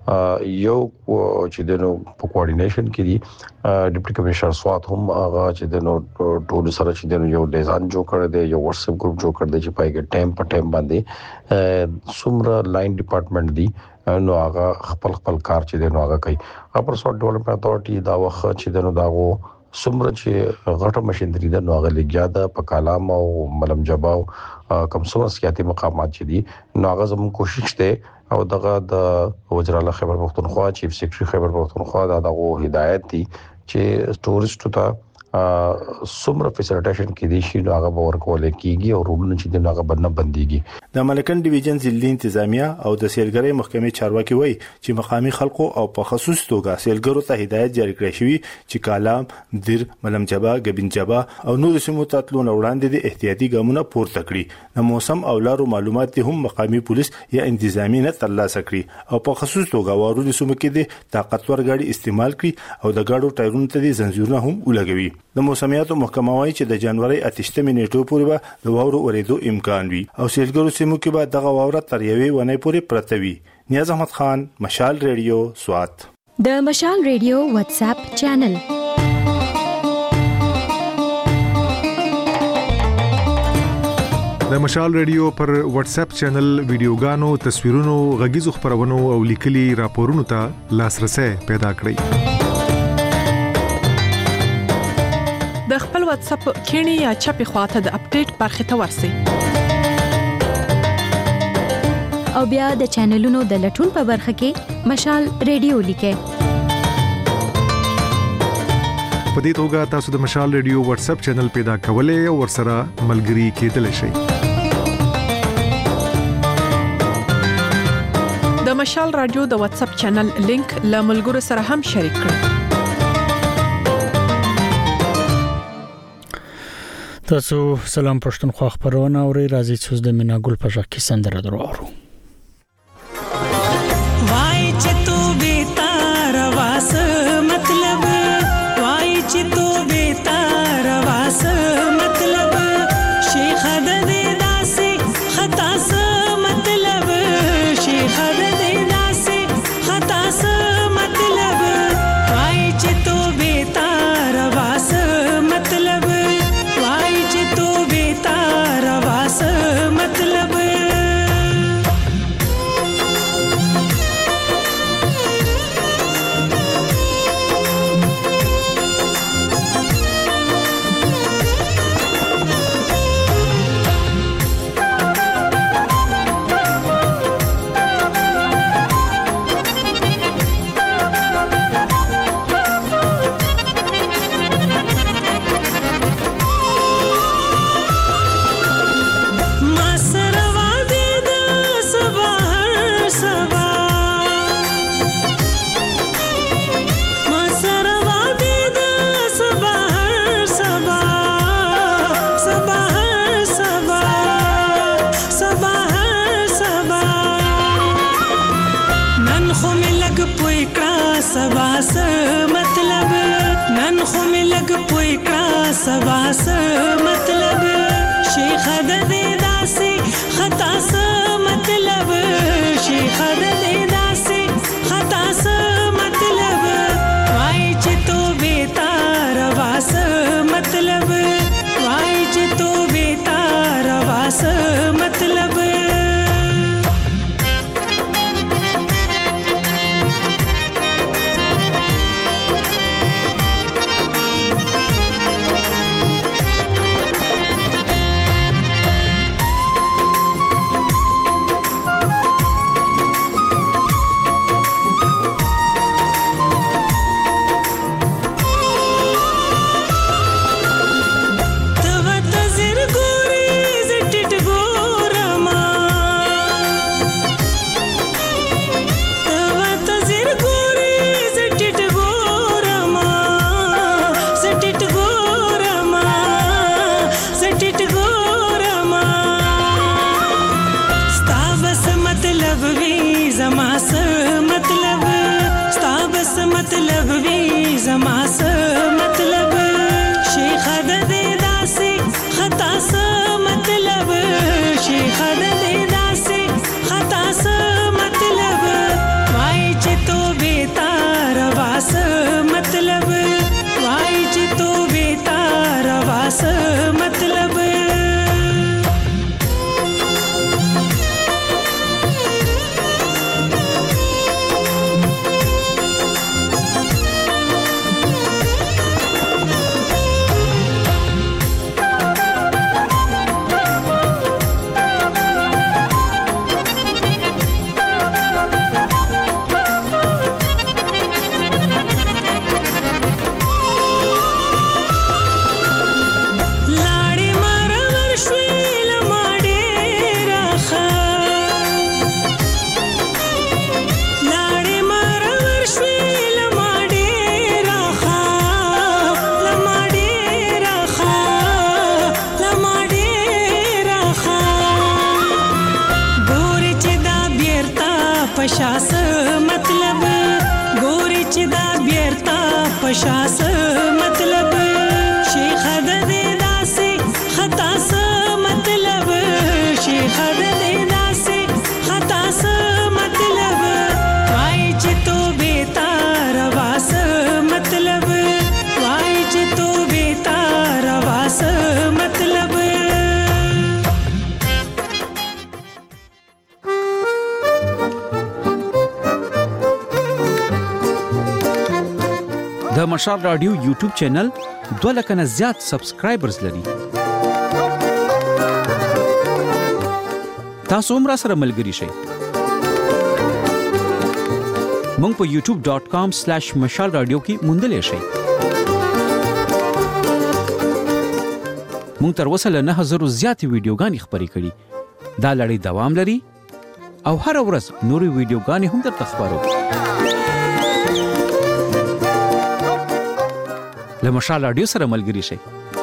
S18: یو چې دنو په کوارډینیشن کې دي ډیپټي کمشنر سوات هم هغه چې دنو ټول سره چې دنو یو ډیزاین جوړ کړی دی یو واتس اپ ګروپ جوړ کړی دی چې پای کې ټایم په ټایم باندې څومره لاین ډپارټمنټ دي نو هغه خپل خپل کار چې دنو هغه کوي. خبر سواد ډیولپمنٹ اتھارټي دا وخت چې دنو داغو سمره چې غټه ماشينري ده نو هغه لګیا ده په کلام او ملم جباو کم څو سیاسي مقامات چې دي نو هغه زموږ کوشش ده او دغه د وزارت خیبر پختونخوا چیف سیکریټری خیبر پختونخوا دا دغه هدایت دي چې ټوریسټو ته سمره فیسیلیټیشن کې دي شي نو هغه باور کول کیږي او روډونه چې دغه بدنه بنديږي.
S15: د ملکن ډیویژن ضلع انتظامیه او د سیلګری محکمې چارواکي وایي چې مقامی خلکو او په خصوص توګه سیلګرو ته هدایت جاری کړی شوی چې کالام دیر ملم جبا غبین جبا او نور سیمو ته تلون وړاندې د احتیاطي ګامونه پورته کړي د موسم او لارو معلومات هم مقامی پولیس یا انتظامی نه ترلاسه کړي او په خصوص توګه وارو د سیمو کې د طاقتور غاډي استعمال کړي او د غاډو ټایرونو ته د زنجیرونه هم ولګوي. د موسمیاتو محکمه وايي چې د جنوري اتهشتمې نیټو پورې به د واورو ورېدو امکان وي او سیلګرو سیمو کې به دغه واوره تر یوې ونې پورې پرته وي. نیاز احمد خان، مشال ریډیو، سوات.
S5: د مشال ریډیو واتس اپ چینل
S19: د مشال ریډیو پر واتس اپ چینل ویډیوګانو، تصویرونو، غږیزو خبرونو او لیکلي راپورونو ته لاسرسي پیدا کړئ.
S20: د خپل واتس اپ کینی یا چپی خواته د اپډیټ برخه ته ورسی
S5: او بیا د چینلونو د لټون په برخه کې مشال ریډیو لیکه.
S19: په دې توګه تاسو د مشال ریډیو واتس اپ چینل پیدا کولای او ورسره ملګري کېدلی شئ.
S20: د مشال رادیو د واتس اپ چینل لینک له ملګرو سره هم شریک کړئ.
S1: تاسو سلام پښتونخوا خبرونه اورئ. راځي چې د مینا ګل په ځکه سندره درو اورو.
S21: وای چې تو بیتار واس مطلب وای چې تو بیتار واس مطلب شیخ د دې داسې خطا س مطلب شیخ د دې داسې خطا س مطلب وای چې تو بیتار واس مطلب تو بیتار واس مطلب سبا س مطلب نن خو مې لګ پوي کړه سبا س مطلب شیخ د دې داسې خطا س مطلب شیخ د دې داسې خطا س مطلب وای چې تو بیتار واس مطلب وای چې تو بیتار واس مطلب مطلب وی زما س مطلب شیخ د دې داسې خطا س مطلب شیخ د دې داسې خطا س مطلب وای چې تو بیتار واس مطلب وای چې تو بیتار واس مطلب پشاس مطلب ګوري چې دا بیرتا پشاس مطلب شیخ د دې داسې خطا س مطلب شیخ د دې داسې خطا س مطلب وای چې تو بیتار واس مطلب وای چې تو بیتار واس مطلب
S2: د مشال رادیو یوټیوب چینل دوه لکه نه زیات سبسکرایبرز لري. تاسو هم را سره ملګري شئ. مونږ په یوټیوب ډاٹ کام سلیش مشال رادیو کې موندلی شئ. مونږ تر اوسه له نه هزارو زیاتې ویډیوګانې خپرې کړي. دا لړۍ دوام لري او هر ورځ نورې ویډیوګانې هم درته خپرو. له مشال رادیو سره ملګري شئ.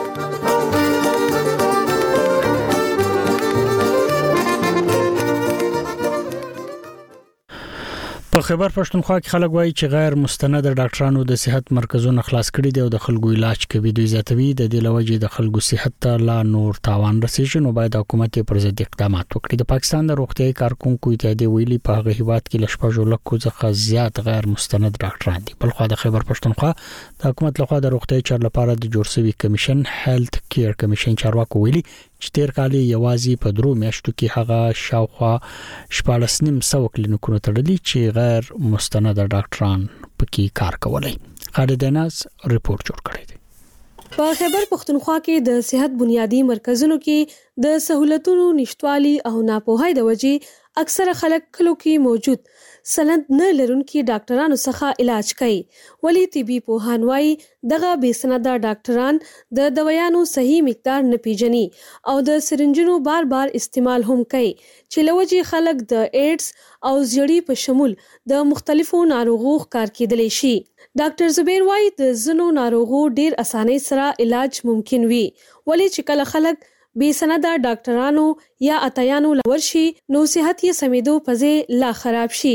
S1: په خیبر پښتونخوا کې خلک وایي چې غیر مستند ډاکټرانو د صحت مرکزونه خلاص کړي دي او د خلکو علاج کوي. دوی زیاتوي د دې لوجې د خلکو صحت ته لا نور تاوان رسیږي، نو باید حکومت پر ضد اقدامات وکړي. د پاکستان د روغتيایي کارکونکو اتحادیه ویلي په هغه هیواد کې لشپږ لکو څخه زیات غیر مستند ډاکټران دي. بل خو د خیبر پښتونخوا د حکومت لخوا د روغتيایي چارو لپاره د جوړ شوی کمیشن هیلث کیر کمیشن چارواکو ویلي چې تیر کال یوازې په درو میاشتو کې هغه شاوخوا شپږ نیم سو کلینیکونو تړلي چې غیر مستند ډاکټران پکې کار کولای. خالد ناز ریپورت جوړ کړی دی.
S22: په خیبر پښتونخوا کې د صحت بنیادی مرکزونو کې د سہولتونو نشټوالي او ناپوهۍ د وجې اکثره خلک کلو کې موجود سند نه لرونکي ډاکټرانو څخه علاج کوي. ولی طبي پوهان وايي دغه بې سنده ډاکټران د دوايانو صحیح مقدار نه پیژني او د سرنجونو بار بار استعمال هم کوي چې لوجي خلک د ایډز او زیړی په شمول د مختلفو ناروغو ښکار کېدلی شي. ډاکټر زبیر وايي د زنو ناروغو ډیر اسانۍ سره علاج ممکن وي، ولی چې کله خلک بې سنده ډاکټرانو یا اتیانو لورشي نو صحت یې سمیدو پځې لا خراب شي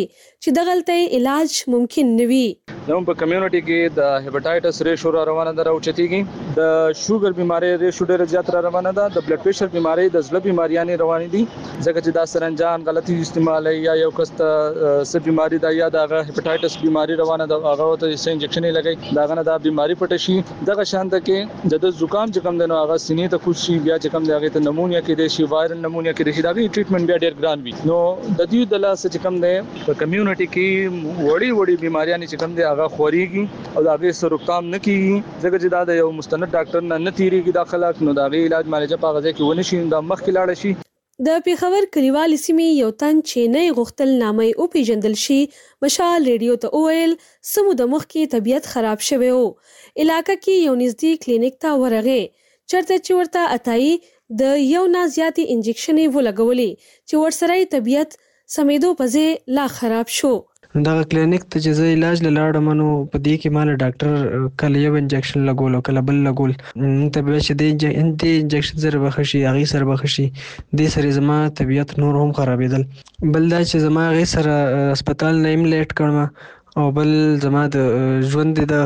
S22: چې دغلته علاج ممکن نوي.
S3: نو په کمیونټي کې د هپاتایټس ریشو روانه ده او چتیږي، د شوګر بیماری ریشو ډېر زیات روانه ده، د بلډ پريشر بیماری، د زړه بیماریاں روانې دي ځکه چې دا سرنجان غلطي استعمال یا یو کس ته س بیماری ده یا د هپاتایټس بیماری روانه ده هغه ته سې انجکشن لګي داغه نه دا بیماری پټ شي. دغه شان ته کې د زکام چې کوم دنو هغه سینې ته کوشي بیا چې کوم دغه ته نمونیا کې د شي وایرل نمونیا کې د شي دغه ټریټمنټ بیا ډېر ګران وي. نو د دې د لاس چې کوم ده په کمیونټي کې وړي وړي بیماریاں چې کوم ده هغه خوريږي او دا به سرکام نه کیږي ځکه چې دا د یو مستند ډاکټر نه نه تیریږي داخله نو دا غي علاج معالجه په غځه کې ونه شي دا مخ کې لاړ شي.
S22: د پیښور کلیوال سیمې یو تن چې نه غختل نامې او پیجندل شي مشال ریډیو ته اویل سمو د مخ کې طبيعت خراب شوه او علاقې کې یو نږدې کلینیک ته ورغه چرته چې ورته اتای د یو نه زیاتې انجکشنې ولګولې چې ورسره طبيعت سمیدو پځه لا خراب شو.
S4: دا کلینیک ته چې زه علاج لاړم نو په دې کې مال ډاکټر کله یو انجکشن لګول او کله بل لګول ته به چې دې انجکشن سره بخشي هغه سره بخشي دې سره زما طبيعت نور هم خرابېدل. بل دا چې زما هغه سره هسپتال نه ایملیټ کړم او بل زما د ژوند د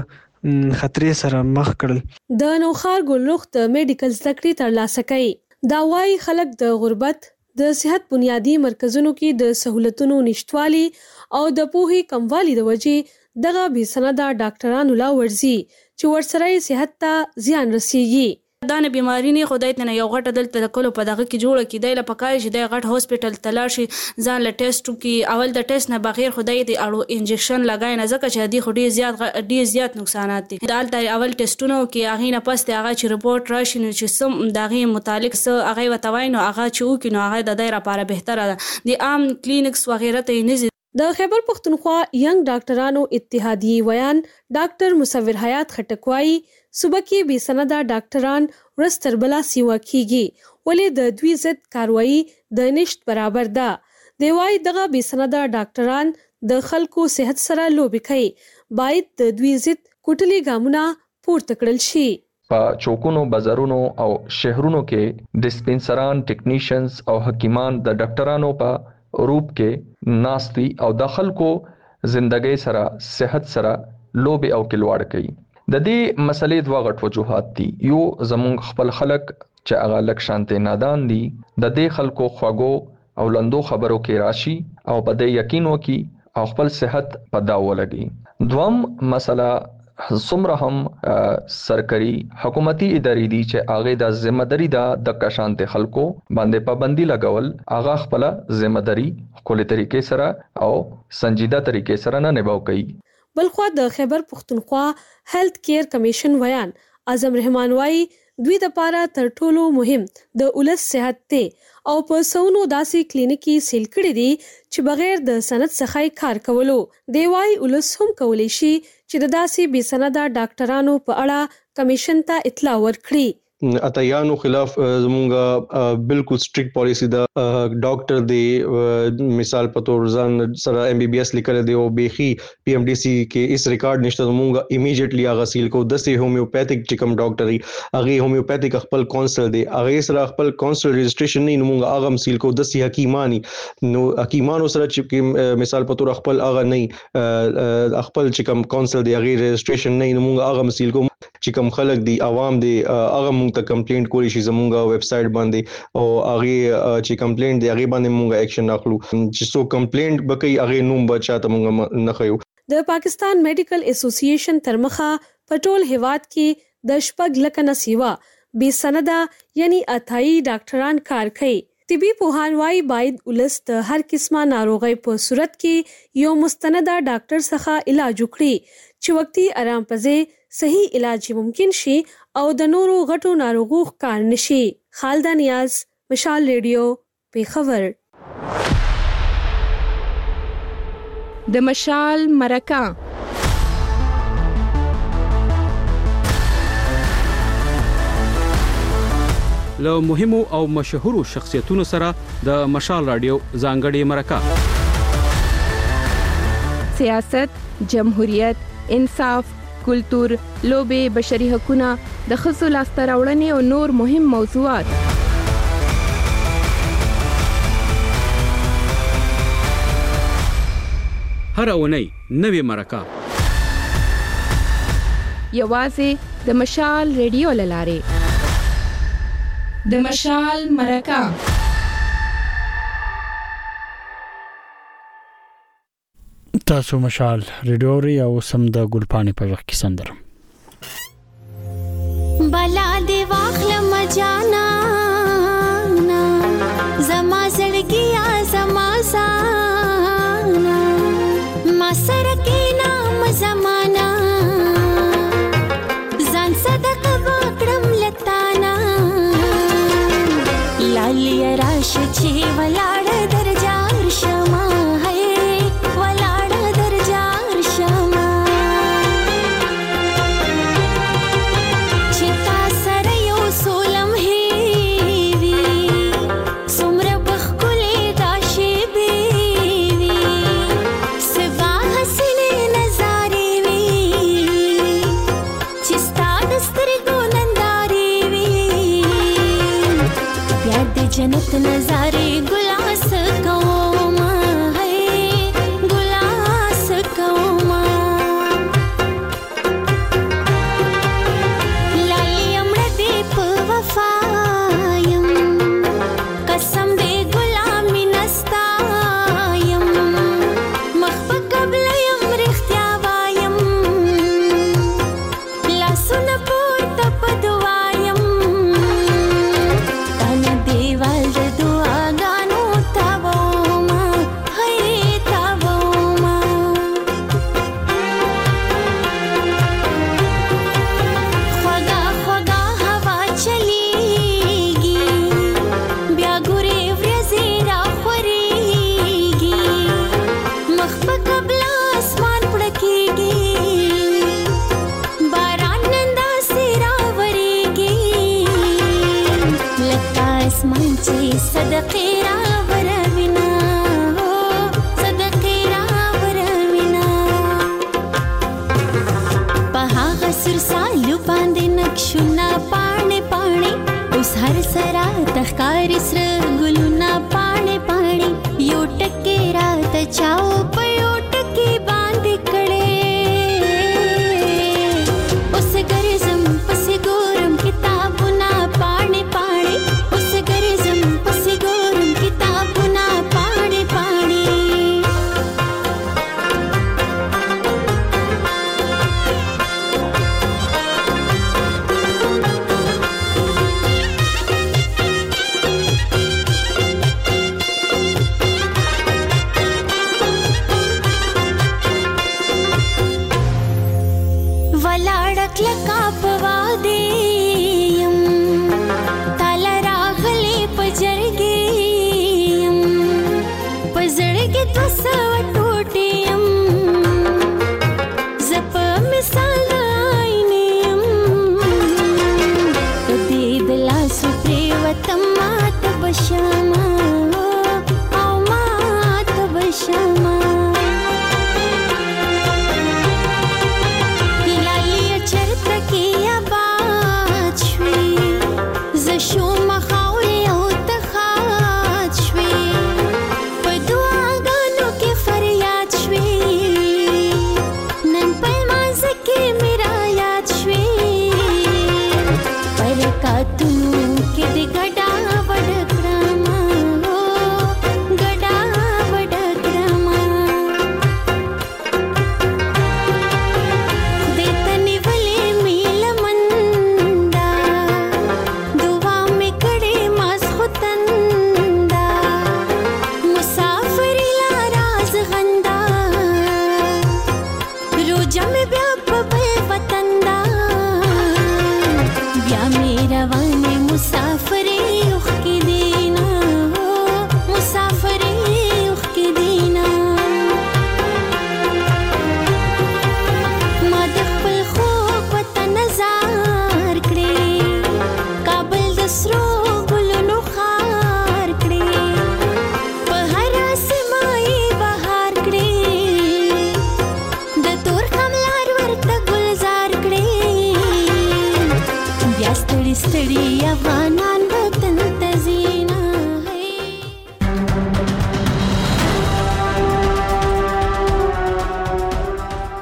S4: خطرې سره مخ کړل.
S22: د نوخار ګلرخ د میډیکل زدکړې ترلاسه کړي دا وايي خلک د غربت د صحت بنیادی مرکزونو کې د سہولتونو نشټوالي او د پوهې کموالي د وجې دغه بي سنده ډاکټرانو لا ورزي چې ورسره صحت ته زیان رسیږي.
S23: دا نه بیماری نه خدای ته یو غټه دلته د کولو په دغه کې جوړه کیدای له پکای چې د غټ هاسپټل تلاشي ځان له ټیسټو کې اول د ټیسټ نه بغیر خدای دې اړو انجکشن لګای نه ځکه چې دې خو ډیر زیات ډیر زیات نقصانات دي. دالته اول ټیسټونو کې هغه نه پس ته هغه چې رپورت راشي نو چې سم دغه متعلق څه هغه وتوای نو هغه چې وکړي نو هغه د دایره لپاره بهتره ده. د عام کلینیکس وغیرہ ته نه
S22: د خیبر پختونخوا ینګ ډاکټرانو اتحادیه ویان ډاکټر مصور حیات خټکوای صوبه کې بي سنده ډاکټران ورستر بلا سیوا کیږي ولې د دوی ضد کاروایی د نشټ برابر ده. دی وايي دغه بي سنده ډاکټران د خلکو صحت سره لوبي کوي باید د دوی ضد کوټلي ګامونه پورته کړل شي.
S24: په چوکونو بازارونو او شهرونو کې ډیسپنسران ټیکنیشنز او حکیمان د ډاکټرانو په روپ کې ناستي او د خلکو زندګۍ سره صحت سره لوبي او کلواړ کوي. د دې مسلې دوه غټ وجوهات دي. یو زمونږ خپل خلک چې هغه لک شانته نادان دي د دې خلکو خواګو او لندو خبرو کې راشي او په دې یقین وکي او خپل صحت په داو لګي. دوم مسله څومره هم سرکاري حکومتي ادارې دي چې هغه د ذمہداري د کشانته خلکو باندې پابندي لګول هغه خپل ذمہداري خپل طریقې سره او سنجیده طریقې سره نه نباو کوي.
S22: بلخوا د خیبر پختونخوا هیلث کیر کمیشن ویان اعظم رحمان وايي دوی د پاره تر ټولو مهم د اولس صحت ته او په سونو داسې کلینیکي سیل کړي دي چې بغیر د سند څخه کار کولو. دی وايي اولس هم کولی شي چې د داسې بي سنده ډاکټرانو په اړه کمیشن ته اطلاع ورکړي.
S25: اتیانو خلاف زمونږه بالکل سټریکټ پالیسی دا ډاکټر دی مثال په تور ځان سره ایم بي بي اس لیکل دی او بيخي پی ام ډي سي کې اس ریکارډ نشته زمونږه ایمیډیټلی هغه سیل کو د سي هومیوپیتھیک چکم ډاکټر هغه هومیوپیتھیک خپل کونسل دی هغه سره خپل کونسل رجسٹریشن نه موږ هغه سیل کو د سي حکیمانی نو حکیمانو سره چې مثال په تور خپل هغه نه خپل چکم کونسل دی هغه رجسٹریشن نه موږ هغه سیل کو چې کوم خلک دی عوام دی هغه موږ ته کمپلینټ کولی شي زموږه ویب سټ باندې او هغه چې کمپلینټ دی هغه باندې موږ اکشن اخلو چې سو کمپلینټ بکې هغه نوم بچاته موږ نه خيو.
S22: د پاکستان میډیکل اسوسییشن ترمخه پټول هیواد کې د شپږ لک نه سیوا بي سنده یعنی اتای ډاکټران کار کوي. طبي پوهان وايي باید ولس د هر قسمه ناروغي په صورت کې یو مستنده ډاکټر څخه علاج وکړي چې وختي آرام پځې صحیح علاج ممکن شي او د نورو غټو ناروغو کار نشي. خالده نیاز، مشال ریډیو، پیښور.
S26: د مشال مرکه
S2: له مهمو او مشهورو شخصیتونو سره د مشال رادیو ځانګړي مرکه.
S26: سیاست، جمهوریت، انصاف، کلتور، لوبه، بشري حقوقونه، د ښځو لاسته راوړنې او نور مهم موضوعات.
S2: هر اونۍ نوې مرکه
S26: یوازې د مشال ریډیو لاره د مشال مرکه
S1: تاسو مشال ریډیو ری او سم د ګلپانی په وخت کې سندره
S6: بلا دی واخل مجانا زما زړګیا زما سانا ما سره کې نام زمانہ ځان صدق وکړم لتانا لالی راش چې ولاړ درجار شما نظارې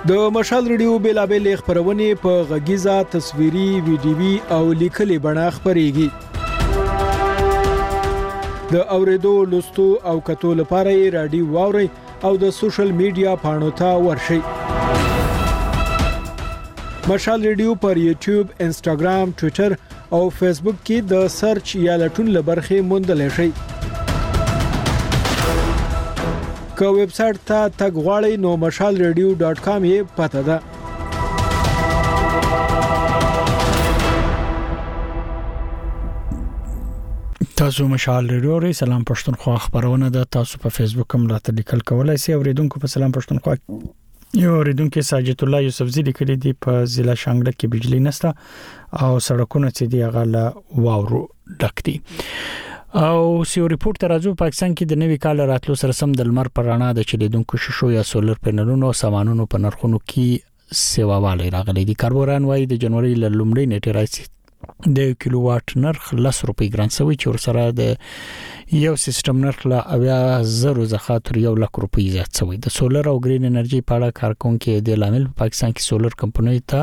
S7: د مشال ریډیو بیلابل خبرونه په غږیزه تصویري ویډیوي او لیکلي بڼه خبريږي د اوریدو لوستو او کتو لپاره یې رادیو واوري او د سوشل میډیا پاڼو ته ورشئ مشال ریډیو پر یوټیوب انسټاګرام ټوئیټر او فیسبوک کې د سرچ یا لټون لبرخه موندل شي که ویب سټ ته تګ غواړئ نو مشال ریډیو ډاټ کام یې پته ده تاسو مشال ریډیو ری سلام پښتونخوا خبرونه ده تاسو په فیسبوک هم راته لیکل کولای شئ اوریدونکو په سلام پښتونخوا یو اوریدونکو ساجد الله یوسفزی لیکلي دی په ضلع شانګله کې بجلی نشته او سړکونه چې دی هغه لا واورو ډک دي او سیو ریپورت راځو پاکستان کې د نوي کال راتلو سره سم د لمر پرانا د چلیدونکو شیشو یا سولر پینلونو او سامانونو په نرخونو کې سیواواله راغلي دي کاربوران وايي د جنوري ل لومړۍ نیټه راځي د کیلو واټ نرخ لس روپۍ ګران سوي چې ورسره د یو سیستم نرخ لا اویا زرو زخاطر یو لک روپۍ زیات سوي د سولر او گرین انرژي په اړه کارکونکو د لامل پاکستان کې سولر کمپنۍ ته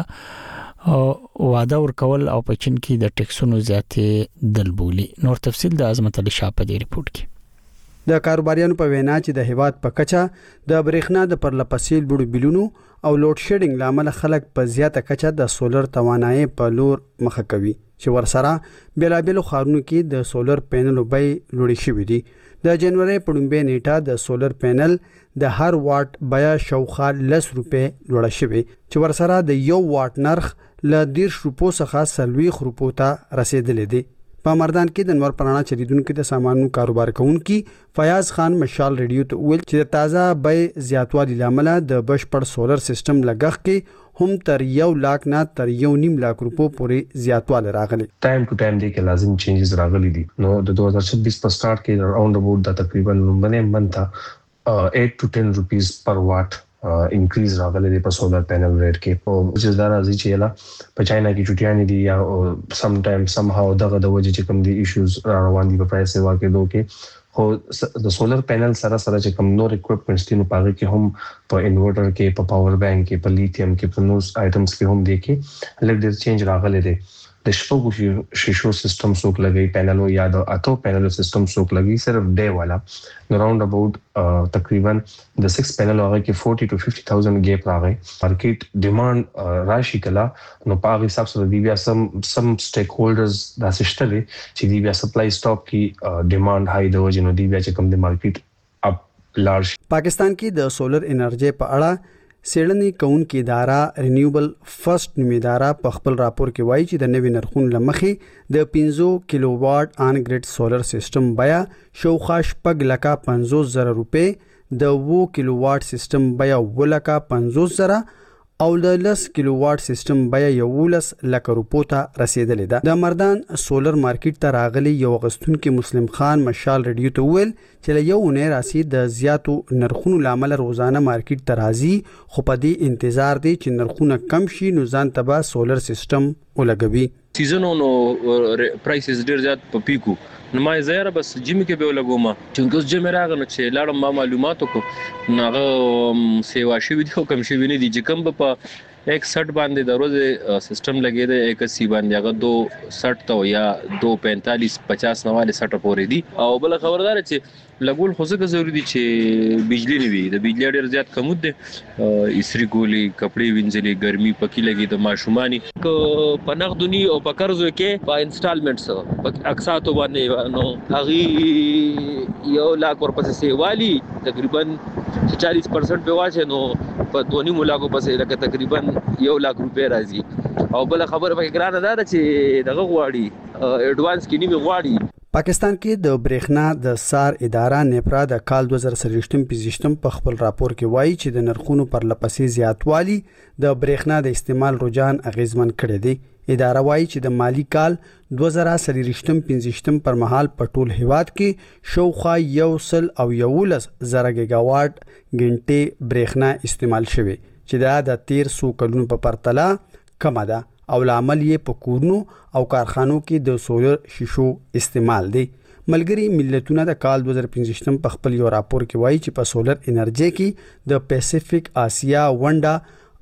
S7: وعده ورکول او په چین کې د ټیکسونو زیاتې دلبولي نور تفصيل د عظمت علي شاه په دې ریپورت کې
S9: د کاروباریانو په وینا چې د هیواد په کچه د برېښنا د پرلپسې لوړ بلونو او لوډ شیډینګ لامل خلک په زیاته کچه د سولر توانایي په لور مخه کوي چې ورسره بلابل خارونو کې د سولر پینلو بای لوړی شوې دي د جنوري په لومبه نیټه د سولر پینل د هر واټ بیا شوخه لس روپے لوړ شوې چې ورسره د یو واټ نرخ ل دیرش روپو څخه سلويخ روپو ته رسیدلې دي په مردان کې د نور پرانا چریدونکو د سامانونو کاروبار کوونکي فیاض خان مشال ریډیو ته ویل چې تازه بای زیاتوالي لامل د بشپړ سولر سیستم لګښ کې هم تر یو لاک نه تر یو نیم لاک روپو پورې زیاتواله راغلي
S10: ټایم ټو ټایم دي کې لازم چینجز راغلي دي نو د دوه هزار چھبیس په سٹارټ کې اراوند اباوت د تقریبا لومبنه منته eight to ten rupees per watt انکریز راغلی دی په سولر پینل ریټ کې او چې دا راځي چې لا په چاینا کې چټیانې دي یا سم ټایم سم هاو دغه د وجه چې کوم دي ایشوز روان دي په پرایس واکې دوه کې خو د سولر پینل سره سره چې کوم نور اکوپمنټس دي نو پاره کې هم په انورټر کې په پاور بانک کې په لیتیم کې په نور آیټمز کې هم دي کې لږ ډیر چینج راغلی دی د شپږو شیشو سیستم څوک لګي پینلو یا د اته پینلو سیستم څوک لګي صرف ډے والا اراوند اباوت تقریبا د six پینل هغه کې forty to fifty thousand گیپ راغی مارکیټ ډیماند راشي کلا نو په حساب سره دی بیا سم سم سټیک هولډرز د سشتلې چې دی بیا سپلای سټاک کې ډیماند هاي د وجه نو دی بیا چې کوم د مارکیټ اپ لارج
S9: پاکستان کې د سولر انرژي په اړه سیړنی کونکي اداره رینیوبل فرست نومي اداره په خپل راپور کې وایي چې د نوي نرخونو لمخې د پنځه کیلو واټ آن ګریډ سولر سیستم بیا شوخه شپږ لکه پنځوس زره روپے د اوه کیلو واټ سیستم بیا اوه لکه پنځوس زره او د لس کیلو واټ سیستم بیا یولس لکه روپو ته رسیدلې ده د مردان سولر مارکیټ ته راغلي یو غستونکو مسلم خان مشال ریډیو ته ویل چې یو نه راسي د زیاتو نرخونو لامل روزانه مارکیټ ته راځي خو په دې انتظار دی چې نرخونه کم شي نو ځان تبا سولر سیستم ولګوي
S11: سیزنونو پرایسز ډیر زیات په پیکو نو ما زیاره بس جیم کې به لګوم چې اوس جیم راغنه چې لاړم ما معلوماتو کو ناغه سیوا شي ویډیو کم شي ویني دي چې کم په اکسठ باندې د روز سیستم لګې ده اکسی باندې هغه دو سठ تو یا دو پینتالیس پچاس نواله سठ پورې دي او بل خبردار چې لګول خو څه ضروری دي چې بجلی نه وي د بجلی ډیر زیات کمود دي اسری ګولي کپڑے وینځلې ګرمي پکې لګي د ماشومانی په نقدونی او په قرضو کې په انسټالمنټس اقساط باندې نو هغه یو لاک ورپسې سیوالي تقریبا چالیس پرسنٹ به واچې نو په دونی ملاقو پسې لکه تقریبا یو لاک روپے راځي او بل خبره پکې ګرانه ده چې دغه غواړي اډوانس کې نیمه غواړي
S9: پاکستان کې د برېښنا د سار اداره نیپرا د کال دوه زره څلور په خپل راپور کې وایي چې د نرخونو پر لپسې زیاتوالی د برېښنا د استعمال رجحان اغیزمن کړی دی اداره وایي چې د مالی کال دوه زره څلور پر مهال په ټول هیواد کې شوخه یو سل او یولس زره گیگا واټ غنټه برېښنا استعمال شوی چې دا د تیر سو کلونو په پرتله کم ده او لامل یې په کورونو او کارخانو کې د سولر شیشو استعمال دی ملګری ملتونه د کال دوه زره پنځه په خپل یو راپور کې وایي چې په سولر انرژي کې د پیسفیک آسیا ونډه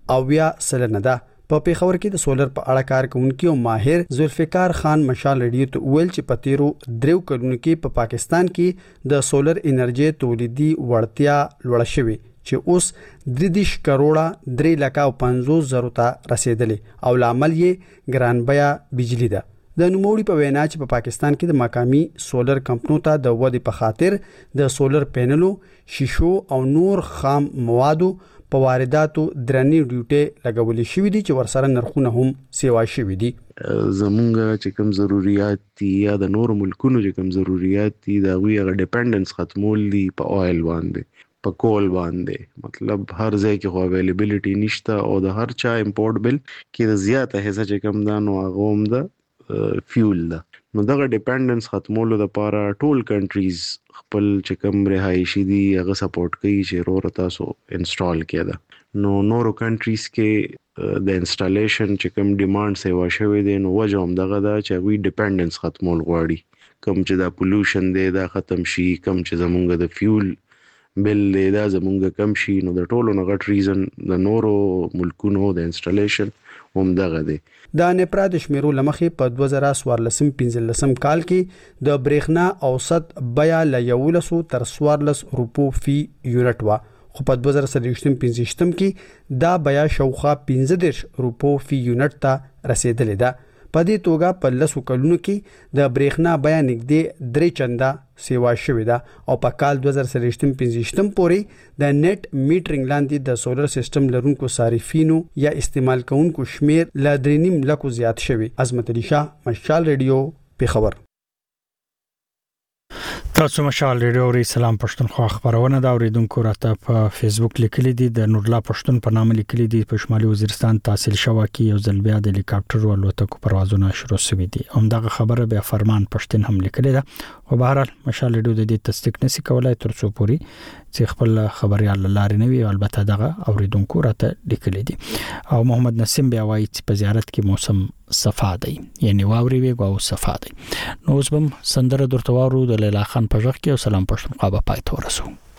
S9: اویا سلنه ده. په پیښور کې د سولر په اړه کار کوونکی او ماهر ذوالفقار خان مشال ریډیو ته ویل چې په تیرو دریو کلونو کې په پا پاکستان کې د سولر انرژي تولیدي وړتیا لوړه شوې چې اوس دریدش کروڑه درې لکه او پنځوس زره ته رسیدلې او لامل یې ګران بیا بجلی ده. د نوموړي په وینا چې په پاکستان کې د مقامی سولر کمپنیو ته د ودې په خاطر د سولر پینلو، شیشو او نور خام موادو په وارداتو درنې ډیوټي لګولې شوې دي چې ورسره نرخونه هم سیوا شوې دي.
S8: زمونږ چې کوم ضرورت دي یا د نور ملکونو چې کوم ضرورت دي دا وی هغه ډیپندنس ختمول دي په اویل باندې، په کول باندې. مطلب هر ځای کې خو اویلیبিলিټي نشته او د هر چا امپورټ بل کې د زیاته حصہ چې کوم دا نو هغه هم د فیول ده. نو دغه ډیپندنس ختمولو لپاره ټول کنټریز خپل چې کوم رهایشي دي هغه سپورټ کوي چې رور تاسو انسټال کړه. نو نورو کنټریز کې د انسټالیشن چې کوم ډیماند سیوا شوی دی نو وجه هم دغه ده چې وی ډیپندنس ختمول غواړي. کوم چې دا پولوشن دی دا ختم شي، کوم چې زمونږ د فیول بل دی دا زمونږ کم شي. نو د ټولو نه غټ ریزن د نورو ملکونو د انسټالیشن هم دغه دی.
S9: د نیپرا د شمیرو لمخې په دوه زره څوارلسم پنځلسم کال کې د برېښنا اوسط بیا ل یولسو تر څوارلس روپو فی یونټ وا، خو په دوه زره څلوېښتم پنځویشتم کې دا بیا شاوخوا پنځه دېرش روپو فی یونټ ته رسیدلې ده. په دې توګه په لسو کلونو کې د برېښنا بیا نږدې درې چنده سیوا شوې ده او په کال دوه زره څلوېښتم پنځویشتم پورې د نیټ میټرینګ لاندې د سولر سیستم لرونکو صارفینو یا استعمال کوونکو شمیر ل درې نیم لکو زیات شوی. عظمت علي شاه، مشال ریډیو، پیښور.
S1: تاسو مشال ریډیو ری سلام پښتونخوا خبرونه دا اوریدونکو راته په فیسبوک لیکلي دي. د نورلا پښتون په نامه لیکلي دي په شمالي وزیرستان تحصیل شوه کې یو ځل بیا د هلیکاپټر والوتکو پروازونه شروع شوي دي. همدغه خبره به فرمان پښتون هم لیکلي ده. خو به هر حال مشال ریډیو د دې تصدیق نشي کولای تر څو پوری چې خپل خبريال لارې نه وي. البته دغه اوریدونکو راته لیکلي دي. او محمد نسیم بیا وایي چې په زیارت کې موسم صفا دی، یعنی واوري وي او صفا دی. نو اوس بم سندره درته وارو د لیلا خان په ژغ کې او سلام پښتونخوا په پای ته ورسو.